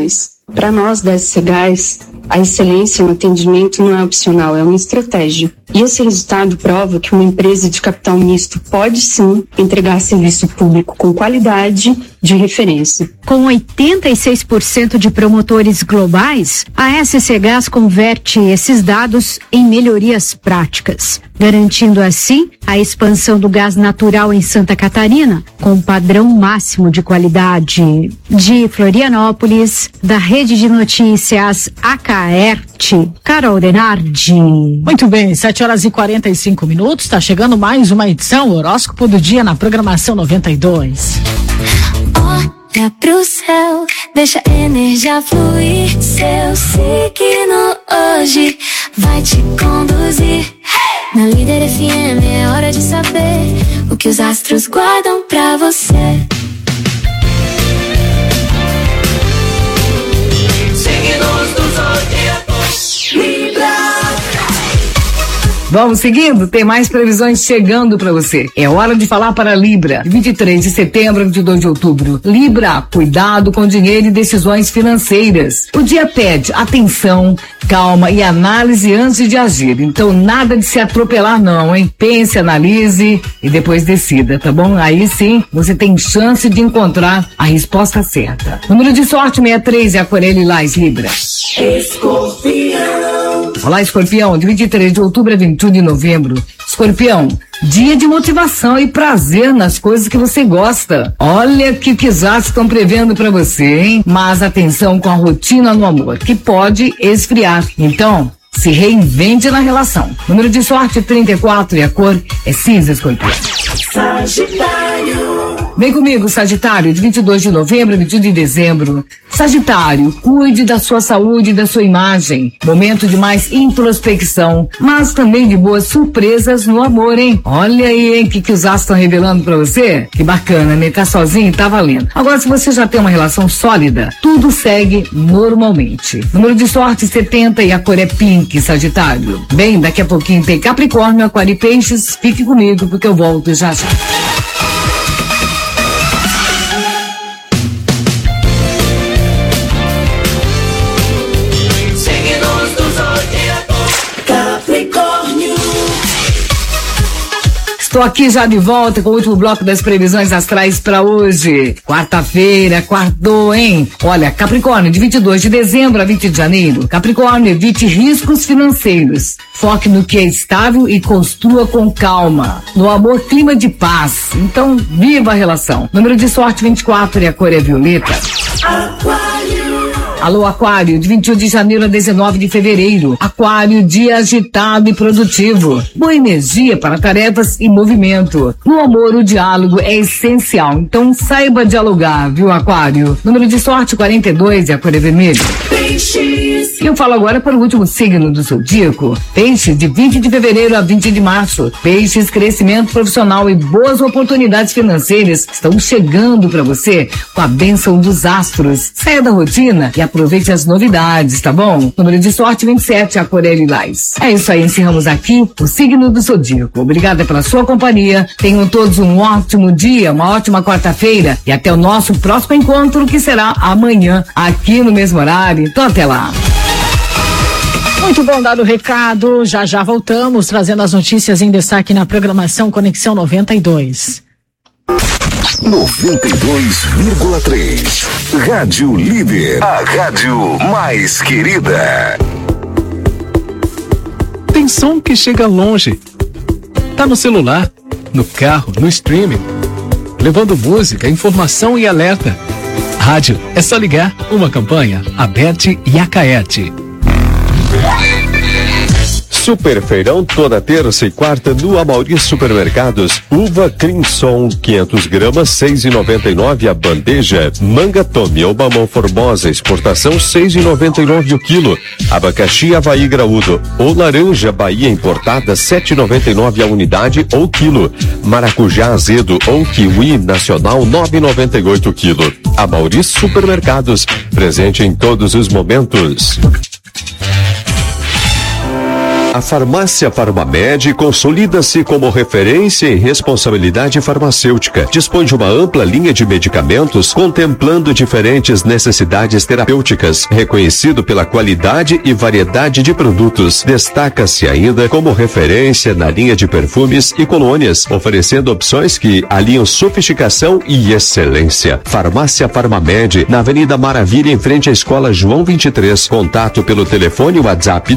Para nós da SC Gás, a excelência no atendimento não é opcional, é uma estratégia. E esse resultado prova que uma empresa de capital misto pode sim entregar serviço público com qualidade de referência. Com 86% de promotores globais, a SC Gás converte esses dados em melhorias práticas, garantindo assim a expansão do gás natural em Santa Catarina, com um padrão máximo de qualidade. De Florianópolis, da Rede de Notícias Acaerte, Carol Denardi. Muito bem, 7h45, está chegando mais uma edição Horóscopo do Dia na programação 92. Olha pro céu, deixa a energia fluir. Seu signo hoje vai te conduzir. Na Líder FM é hora de saber o que os astros guardam pra você. Signos do zodíaco. Libra. Vamos seguindo, tem mais previsões chegando para você. É hora de falar para Libra, de 23 de setembro a 22 de outubro. Libra, cuidado com dinheiro e decisões financeiras. O dia pede atenção, calma e análise antes de agir. Então nada de se atropelar não, hein? Pense, analise e depois decida, tá bom? Aí sim, você tem chance de encontrar a resposta certa. Número de sorte 63 é a cor lilás, Libra. Escorpião. Olá, Escorpião, de 23 de outubro a 21 de novembro. Escorpião, dia de motivação e prazer nas coisas que você gosta. Olha que os astros estão prevendo pra você, hein? Mas atenção com a rotina no amor, que pode esfriar. Então, se reinvente na relação. Número de sorte 34 e a cor é cinza, Escorpião. Sagitário. Vem comigo, Sagitário, de 22 de novembro a 21 de dezembro. Sagitário, cuide da sua saúde e da sua imagem. Momento de mais introspecção, mas também de boas surpresas no amor, hein? Olha aí, hein, que os astros estão revelando pra você. Que bacana, né? Tá sozinho e tá valendo. Agora, se você já tem uma relação sólida, tudo segue normalmente. Número de sorte 70 e a cor é pink, Sagitário. Bem, daqui a pouquinho tem Capricórnio, Aquário e Peixes. Fique comigo porque eu volto já já. Estou aqui já de volta com o último bloco das previsões astrais para hoje. Quarta-feira, quartou, hein? Olha, Capricórnio, de 22 de dezembro a 20 de janeiro. Capricórnio, evite riscos financeiros. Foque no que é estável e construa com calma. No amor, clima de paz. Então, viva a relação. Número de sorte 24 e a cor é violeta. Alô, Aquário, de 21 de janeiro a 19 de fevereiro. Aquário, dia agitado e produtivo. Boa energia para tarefas e movimento. No amor, o diálogo é essencial, então saiba dialogar, viu, Aquário? Número de sorte 42 e a cor é vermelho. Peixes. E eu falo agora para o último signo do zodíaco. Peixes, de 20 de fevereiro a 20 de março. Peixes, crescimento profissional e boas oportunidades financeiras estão chegando para você com a bênção dos astros. Saia da rotina e aproveite as novidades, tá bom? Número de sorte 27, a cor é lilás. É isso aí, encerramos aqui o signo do zodíaco. Obrigada pela sua companhia. Tenham todos um ótimo dia, uma ótima quarta-feira e até o nosso próximo encontro, que será amanhã, aqui no mesmo horário. Então até lá. Muito bom dado o recado. Já já voltamos trazendo as notícias em destaque na programação Conexão 92. 92,3. Rádio Líder. A rádio mais querida. Tem som que chega longe. Tá no celular, no carro, no streaming. Levando música, informação e alerta. Rádio, é só ligar. Uma campanha, Abete e Acaete. Super feirão toda terça e quarta no Amauri Supermercados. Uva Crimson 500 gramas 6,99 a bandeja. Manga Tomioba Mão Formosa exportação 6,99 o quilo. Abacaxi Havaí graúdo ou laranja Bahia importada 7,99 a unidade ou quilo. Maracujá azedo ou kiwi nacional 9,98 o quilo. Amauri Supermercados, presente em todos os momentos. A farmácia Farmamed consolida-se como referência em responsabilidade farmacêutica. Dispõe de uma ampla linha de medicamentos contemplando diferentes necessidades terapêuticas, reconhecido pela qualidade e variedade de produtos. Destaca-se ainda como referência na linha de perfumes e colônias, oferecendo opções que aliam sofisticação e excelência. Farmácia Farmamed, na Avenida Maravilha, em frente à Escola João 23. Contato pelo telefone WhatsApp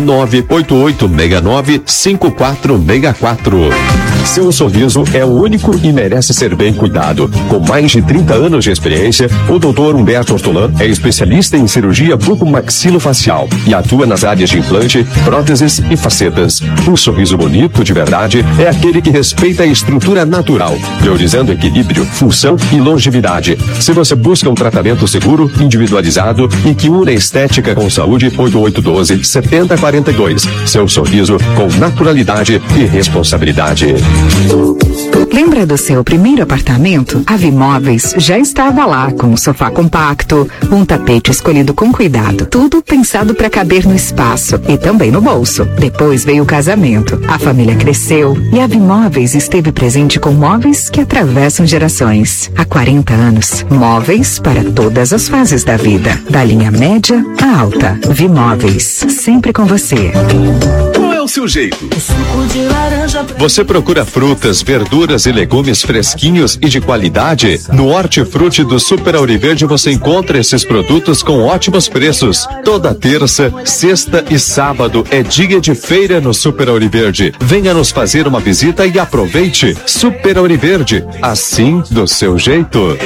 988695464. Seu sorriso é único e merece ser bem cuidado. Com mais de 30 anos de experiência, o Dr. Humberto Ortolan é especialista em cirurgia bucomaxilofacial e atua nas áreas de implante, próteses e facetas. Um sorriso bonito de verdade é aquele que respeita a estrutura natural, priorizando equilíbrio, função e longevidade. Se você busca um tratamento seguro, individualizado e que une estética com saúde, 8812-7042. Seu sorriso com naturalidade e responsabilidade. Lembra do seu primeiro apartamento? A Vimóveis já estava lá com um sofá compacto, um tapete escolhido com cuidado, tudo pensado para caber no espaço e também no bolso. Depois veio o casamento, a família cresceu e a Vimóveis esteve presente com móveis que atravessam gerações. Há 40 anos, móveis para todas as fases da vida, da linha média à alta. Vimóveis, sempre com você. Qual é o seu jeito? Você procura frutas, verduras e legumes fresquinhos e de qualidade? No Hortifruti do Super Auriverde você encontra esses produtos com ótimos preços. Toda terça, sexta e sábado é dia de feira no Super Auriverde. Venha nos fazer uma visita e aproveite. Super Auriverde, assim do seu jeito.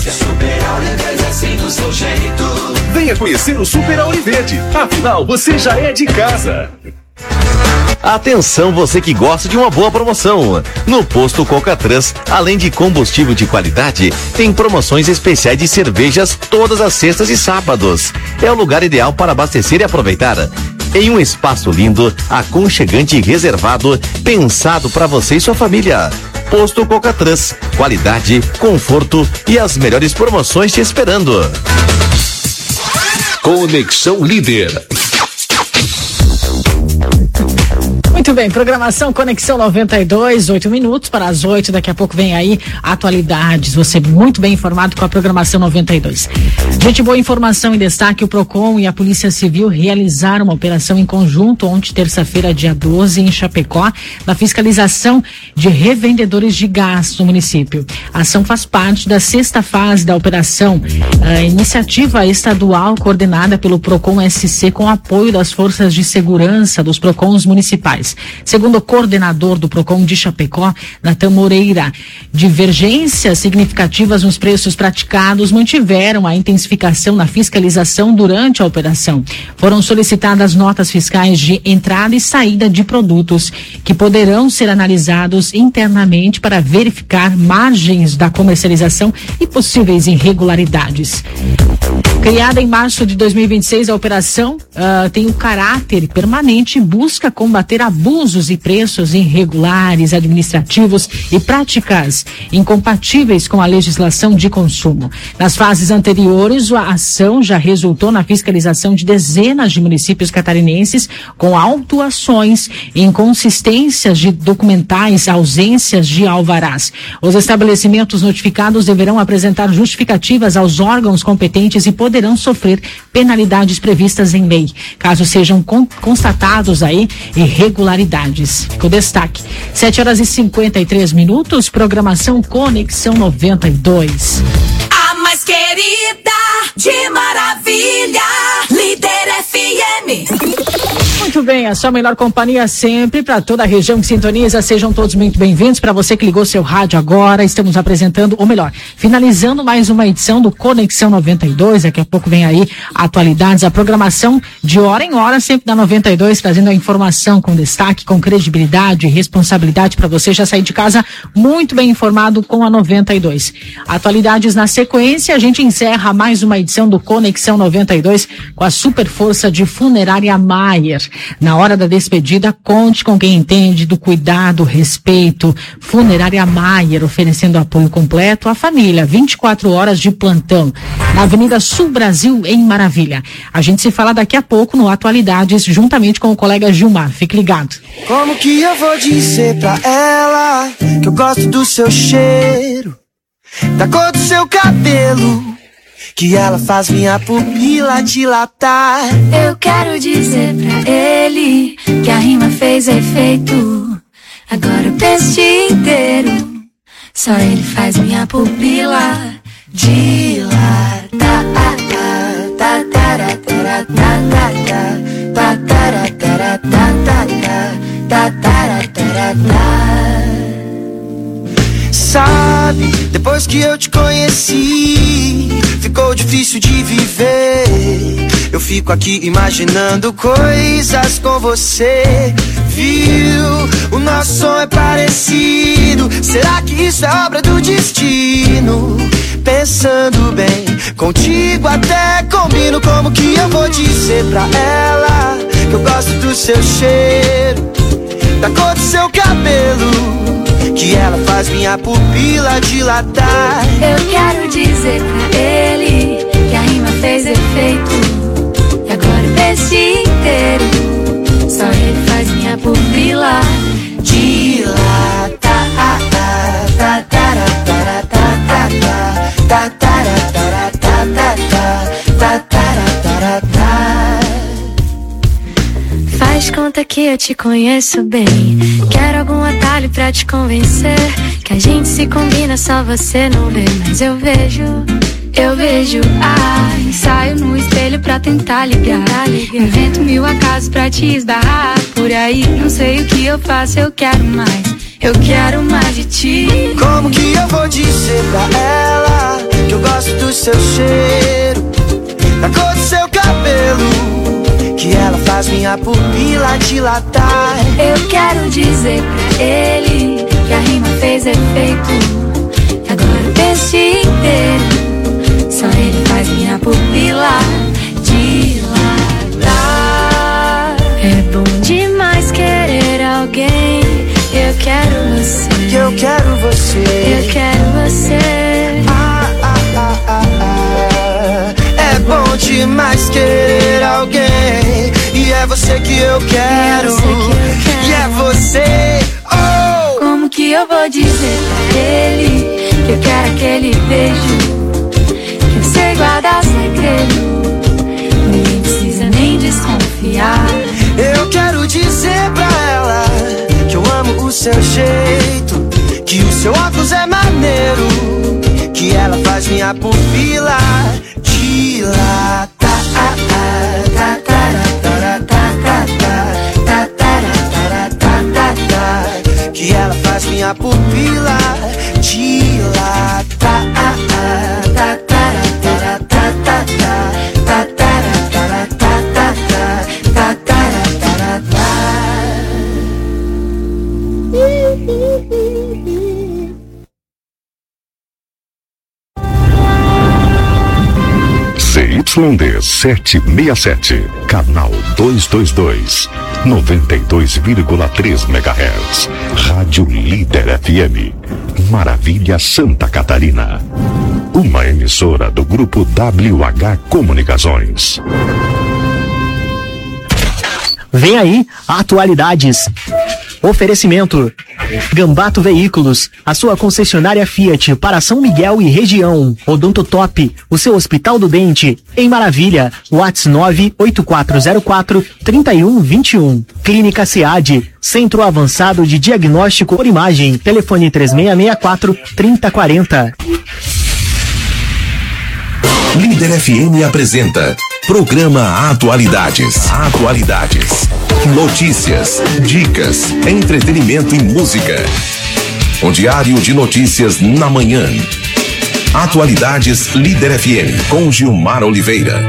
Venha conhecer o Super Auriverde. Afinal, você já é de casa. Atenção, você que gosta de uma boa promoção. No posto Cocatrans, além de combustível de qualidade, tem promoções especiais de cervejas todas as sextas e sábados. É o lugar ideal para abastecer e aproveitar. Em um espaço lindo, aconchegante e reservado, pensado para você e sua família. Posto Cocatrans, qualidade, conforto e as melhores promoções te esperando. Conexão Líder. Muito bem, programação Conexão 92, 8 minutos para as 8, daqui a pouco vem aí atualidades, você muito bem informado com a programação 92. Gente, boa informação em destaque, o Procon e a Polícia Civil realizaram uma operação em conjunto ontem, terça-feira, dia 12, em Chapecó, na fiscalização de revendedores de gás no município. A ação faz parte da 6ª fase da operação, a iniciativa estadual coordenada pelo Procon SC com apoio das forças de segurança dos Procons municipais. Segundo o coordenador do Procon de Chapecó, Natan Moreira, divergências significativas nos preços praticados mantiveram a intensificação na fiscalização durante a operação. Foram solicitadas notas fiscais de entrada e saída de produtos, que poderão ser analisados internamente para verificar margens da comercialização e possíveis irregularidades. Criada em março de 2026, a operação tem um caráter permanente e busca combater abusos e preços irregulares, administrativos e práticas incompatíveis com a legislação de consumo. Nas fases anteriores, a ação já resultou na fiscalização de dezenas de municípios catarinenses com autuações, inconsistências de documentais, ausências de alvarás. Os estabelecimentos notificados deverão apresentar justificativas aos órgãos competentes e poderão sofrer penalidades previstas em lei, caso sejam constatados aí irregularidades. Fica o destaque. 7h53, programação Conexão 92. A mais querida de Maravilha, Líder FM. Muito bem, a sua melhor companhia sempre para toda a região que sintoniza. Sejam todos muito bem-vindos. Para você que ligou seu rádio agora, estamos apresentando, ou melhor, finalizando mais uma edição do Conexão 92. Daqui a pouco vem aí atualidades, a programação de hora em hora, sempre da 92, trazendo a informação com destaque, com credibilidade e responsabilidade para você já sair de casa muito bem informado com a 92. Atualidades na sequência, a gente encerra mais uma edição do Conexão 92 com a super força de Funerária Maier. Na hora da despedida, conte com quem entende do cuidado, respeito. Funerária Maier, oferecendo apoio completo à família, 24 horas de plantão. Na Avenida Sul Brasil, em Maravilha. A gente se fala daqui a pouco no Atualidades, juntamente com o colega Gilmar. Fique ligado. Como que eu vou dizer pra ela que eu gosto do seu cheiro, da cor do seu cabelo, que ela faz minha pupila dilatar? Eu quero dizer pra ele que a rima fez efeito. Agora o peixe inteiro, só ele faz minha pupila dilatar. Sabe, depois que eu te conheci, ficou difícil de viver. Eu fico aqui imaginando coisas com você. Viu, o nosso som é parecido. Será que isso é obra do destino? Pensando bem, contigo até combino. Como que eu vou dizer pra ela que eu gosto do seu cheiro, da cor do seu cabelo, que ela faz minha pupila dilatar? Eu quero dizer pra ele que a rima fez efeito. E agora o peixe inteiro, só ele faz minha pupila dilatar. Faz conta que eu te conheço bem. Quero algum atalho pra te convencer que a gente se combina, só você não vê, mas eu vejo. Saio no espelho pra tentar ligar. Invento 1000 acasos pra te esbarrar por aí. Não sei o que eu faço, eu quero mais de ti. Como que eu vou dizer pra ela que eu gosto do seu cheiro, da cor do seu cabelo, que ela faz minha pupila dilatar? Eu quero dizer pra ele que a rima fez efeito. E agora o peixe inteiro, só ele faz minha pupila dilatar. É bom demais querer alguém. Eu quero você. Eu quero você. Eu quero você. É bom demais querer alguém. E é você que eu quero. E é você. Oh! Como que eu vou dizer pra ele que eu quero aquele beijo, que você guarda segredo, ninguém precisa nem desconfiar. Eu quero dizer pra ela que eu amo o seu jeito, que o seu óculos é maneiro, que ela faz minha pupila dilatar. Que ela faz minha pupila dilatar. CYD 767, canal 222, 92,3 MHz, Rádio Líder FM, Maravilha, Santa Catarina. Uma emissora do Grupo WH Comunicações. Vem aí, Atualidades. Oferecimento Gambato Veículos, a sua concessionária Fiat para São Miguel e região. Odontotop, o seu hospital do dente, em Maravilha. WhatsApp 98404-3121. Clínica SEAD, Centro Avançado de Diagnóstico por Imagem. Telefone 3664-3040. Líder FM apresenta Programa Atualidades. Notícias, dicas, entretenimento e música. Um diário de notícias na manhã. Atualidades Líder FM com Gilmar Oliveira.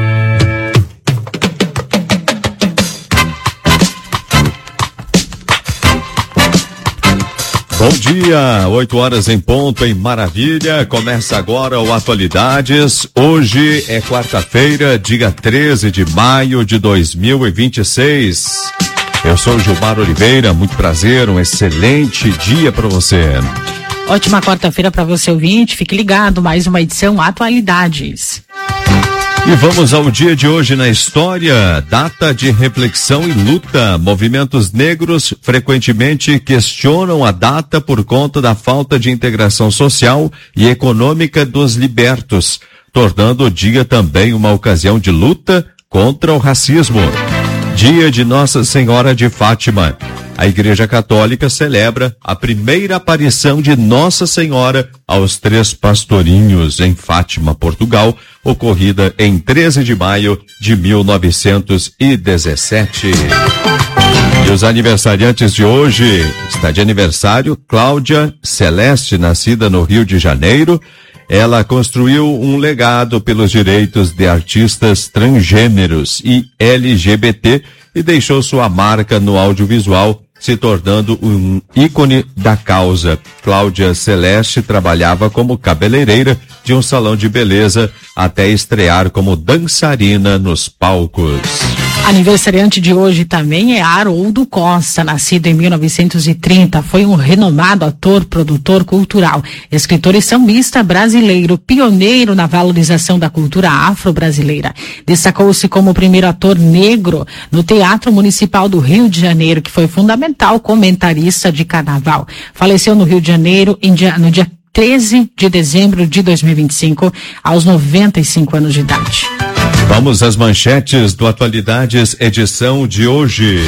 Bom dia, 8 horas em ponto em Maravilha. Começa agora o Atualidades. Hoje é quarta-feira, dia 13 de maio de 2026. Eu sou o Gilmar Oliveira, muito prazer, um excelente dia para você. Ótima quarta-feira para você, ouvinte. Fique ligado, mais uma edição Atualidades. E vamos ao dia de hoje na história. Data de reflexão e luta. Movimentos negros frequentemente questionam a data por conta da falta de integração social e econômica dos libertos, tornando o dia também uma ocasião de luta contra o racismo. Dia de Nossa Senhora de Fátima. A Igreja Católica celebra a primeira aparição de Nossa Senhora aos 3 pastorinhos em Fátima, Portugal, ocorrida em 13 de maio de 1917. E os aniversariantes de hoje, está de aniversário Cláudia Celeste, nascida no Rio de Janeiro. Ela construiu um legado pelos direitos de artistas transgêneros e LGBT e deixou sua marca no audiovisual, se tornando um ícone da causa. Cláudia Celeste trabalhava como cabeleireira de um salão de beleza até estrear como dançarina nos palcos. Aniversariante de hoje também é Haroldo Costa, nascido em 1930. Foi um renomado ator, produtor cultural, escritor e sambista brasileiro, pioneiro na valorização da cultura afro-brasileira. Destacou-se como o primeiro ator negro no Teatro Municipal do Rio de Janeiro, que foi fundamental comentarista de carnaval. Faleceu no Rio de Janeiro no dia 13 de dezembro de 2025, aos 95 anos de idade. Vamos às manchetes do Atualidades, edição de hoje.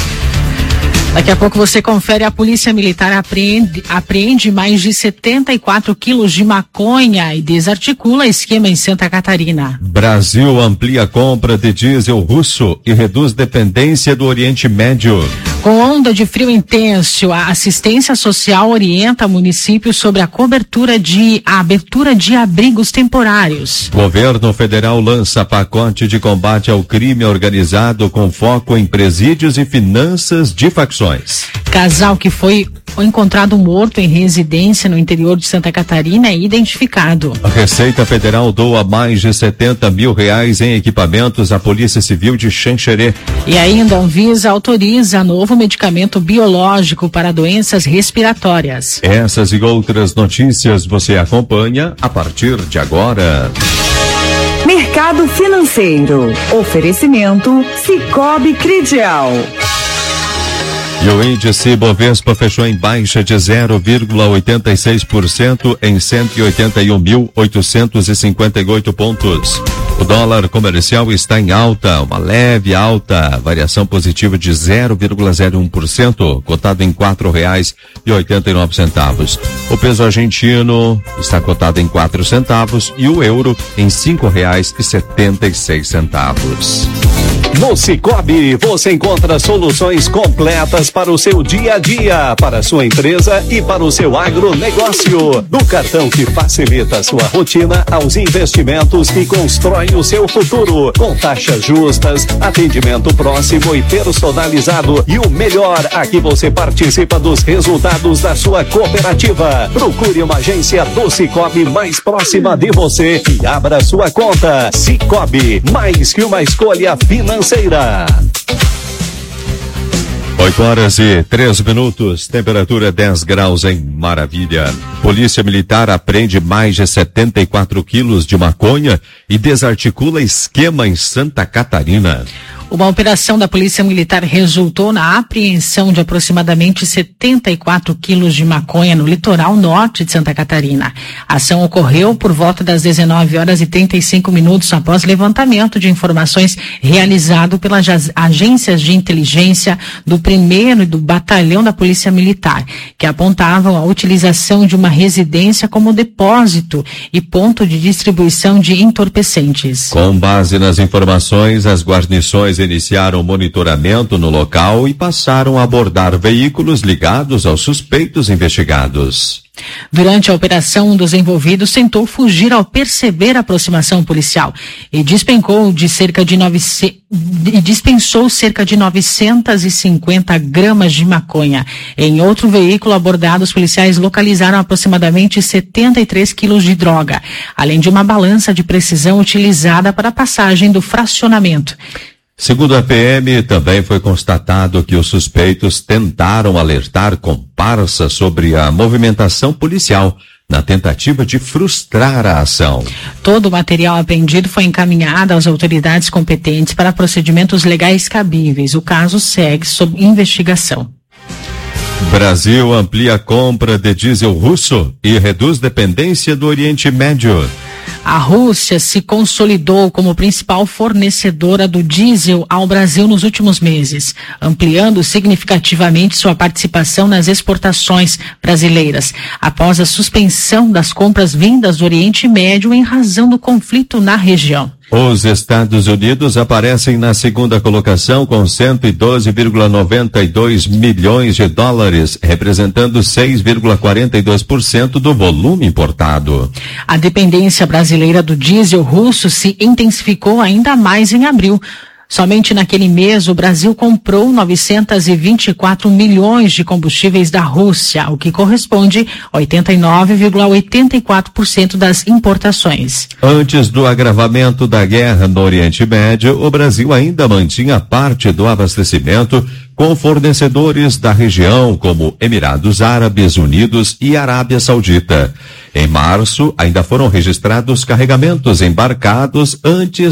Daqui a pouco você confere: a Polícia Militar apreende mais de 74 quilos de maconha e desarticula esquema em Santa Catarina. Brasil amplia a compra de diesel russo e reduz dependência do Oriente Médio. Com onda de frio intenso, a assistência social orienta municípios sobre a abertura de abrigos temporários. Governo federal lança pacote de combate ao crime organizado com foco em presídios e finanças de facções. Casal que foi encontrado morto em residência no interior de Santa Catarina é identificado. A Receita Federal doa mais de R$70 mil em equipamentos à Polícia Civil de Xanxerê. E ainda a Anvisa autoriza novo medicamento biológico para doenças respiratórias. Essas e outras notícias você acompanha a partir de agora. Mercado Financeiro. Oferecimento Sicoob Credial. E o índice Bovespa fechou em baixa de 0,86% em 181.858 pontos. O dólar comercial está em alta, uma leve alta, variação positiva de 0,01%, cotado em R$4,89. O peso argentino está cotado em 4 centavos e o euro em R$5,76. No Sicoob, você encontra soluções completas para o seu dia a dia, para a sua empresa e para o seu agronegócio. Do cartão que facilita a sua rotina aos investimentos que constroem o seu futuro. Com taxas justas, atendimento próximo e personalizado. E o melhor, aqui você participa dos resultados da sua cooperativa. Procure uma agência do Sicoob mais próxima de você e abra sua conta. Sicoob, mais que uma escolha financeira. 8h03, temperatura 10 graus em Maravilha. Polícia Militar apreende mais de 74 quilos de maconha e desarticula esquema em Santa Catarina. Uma operação da Polícia Militar resultou na apreensão de aproximadamente 74 quilos de maconha no litoral norte de Santa Catarina. A ação ocorreu por volta das 19h35 após levantamento de informações realizado pelas agências de inteligência do 1º e do Batalhão da Polícia Militar, que apontavam a utilização de uma residência como depósito e ponto de distribuição de entorpecentes. Com base nas informações, as guarnições iniciaram monitoramento no local e passaram a abordar veículos ligados aos suspeitos investigados. Durante a operação, um dos envolvidos tentou fugir ao perceber a aproximação policial e dispensou cerca de 950 gramas de maconha. Em outro veículo abordado, os policiais localizaram aproximadamente 73 quilos de droga, além de uma balança de precisão utilizada para a passagem do fracionamento. Segundo a PM, também foi constatado que os suspeitos tentaram alertar comparsas sobre a movimentação policial, na tentativa de frustrar a ação. Todo o material apreendido foi encaminhado às autoridades competentes para procedimentos legais cabíveis. O caso segue sob investigação. Brasil amplia a compra de diesel russo e reduz dependência do Oriente Médio. A Rússia se consolidou como principal fornecedora do diesel ao Brasil nos últimos meses, ampliando significativamente sua participação nas exportações brasileiras, após a suspensão das compras vindas do Oriente Médio em razão do conflito na região. Os Estados Unidos aparecem na segunda colocação com 112,92 milhões de dólares, representando 6,42% do volume importado. A dependência brasileira do diesel russo se intensificou ainda mais em abril. Somente naquele mês, o Brasil comprou 924 milhões de combustíveis da Rússia, o que corresponde a 89,84% das importações. Antes do agravamento da guerra no Oriente Médio, o Brasil ainda mantinha parte do abastecimento com fornecedores da região como Emirados Árabes Unidos e Arábia Saudita. Em março, ainda foram registrados carregamentos embarcados antes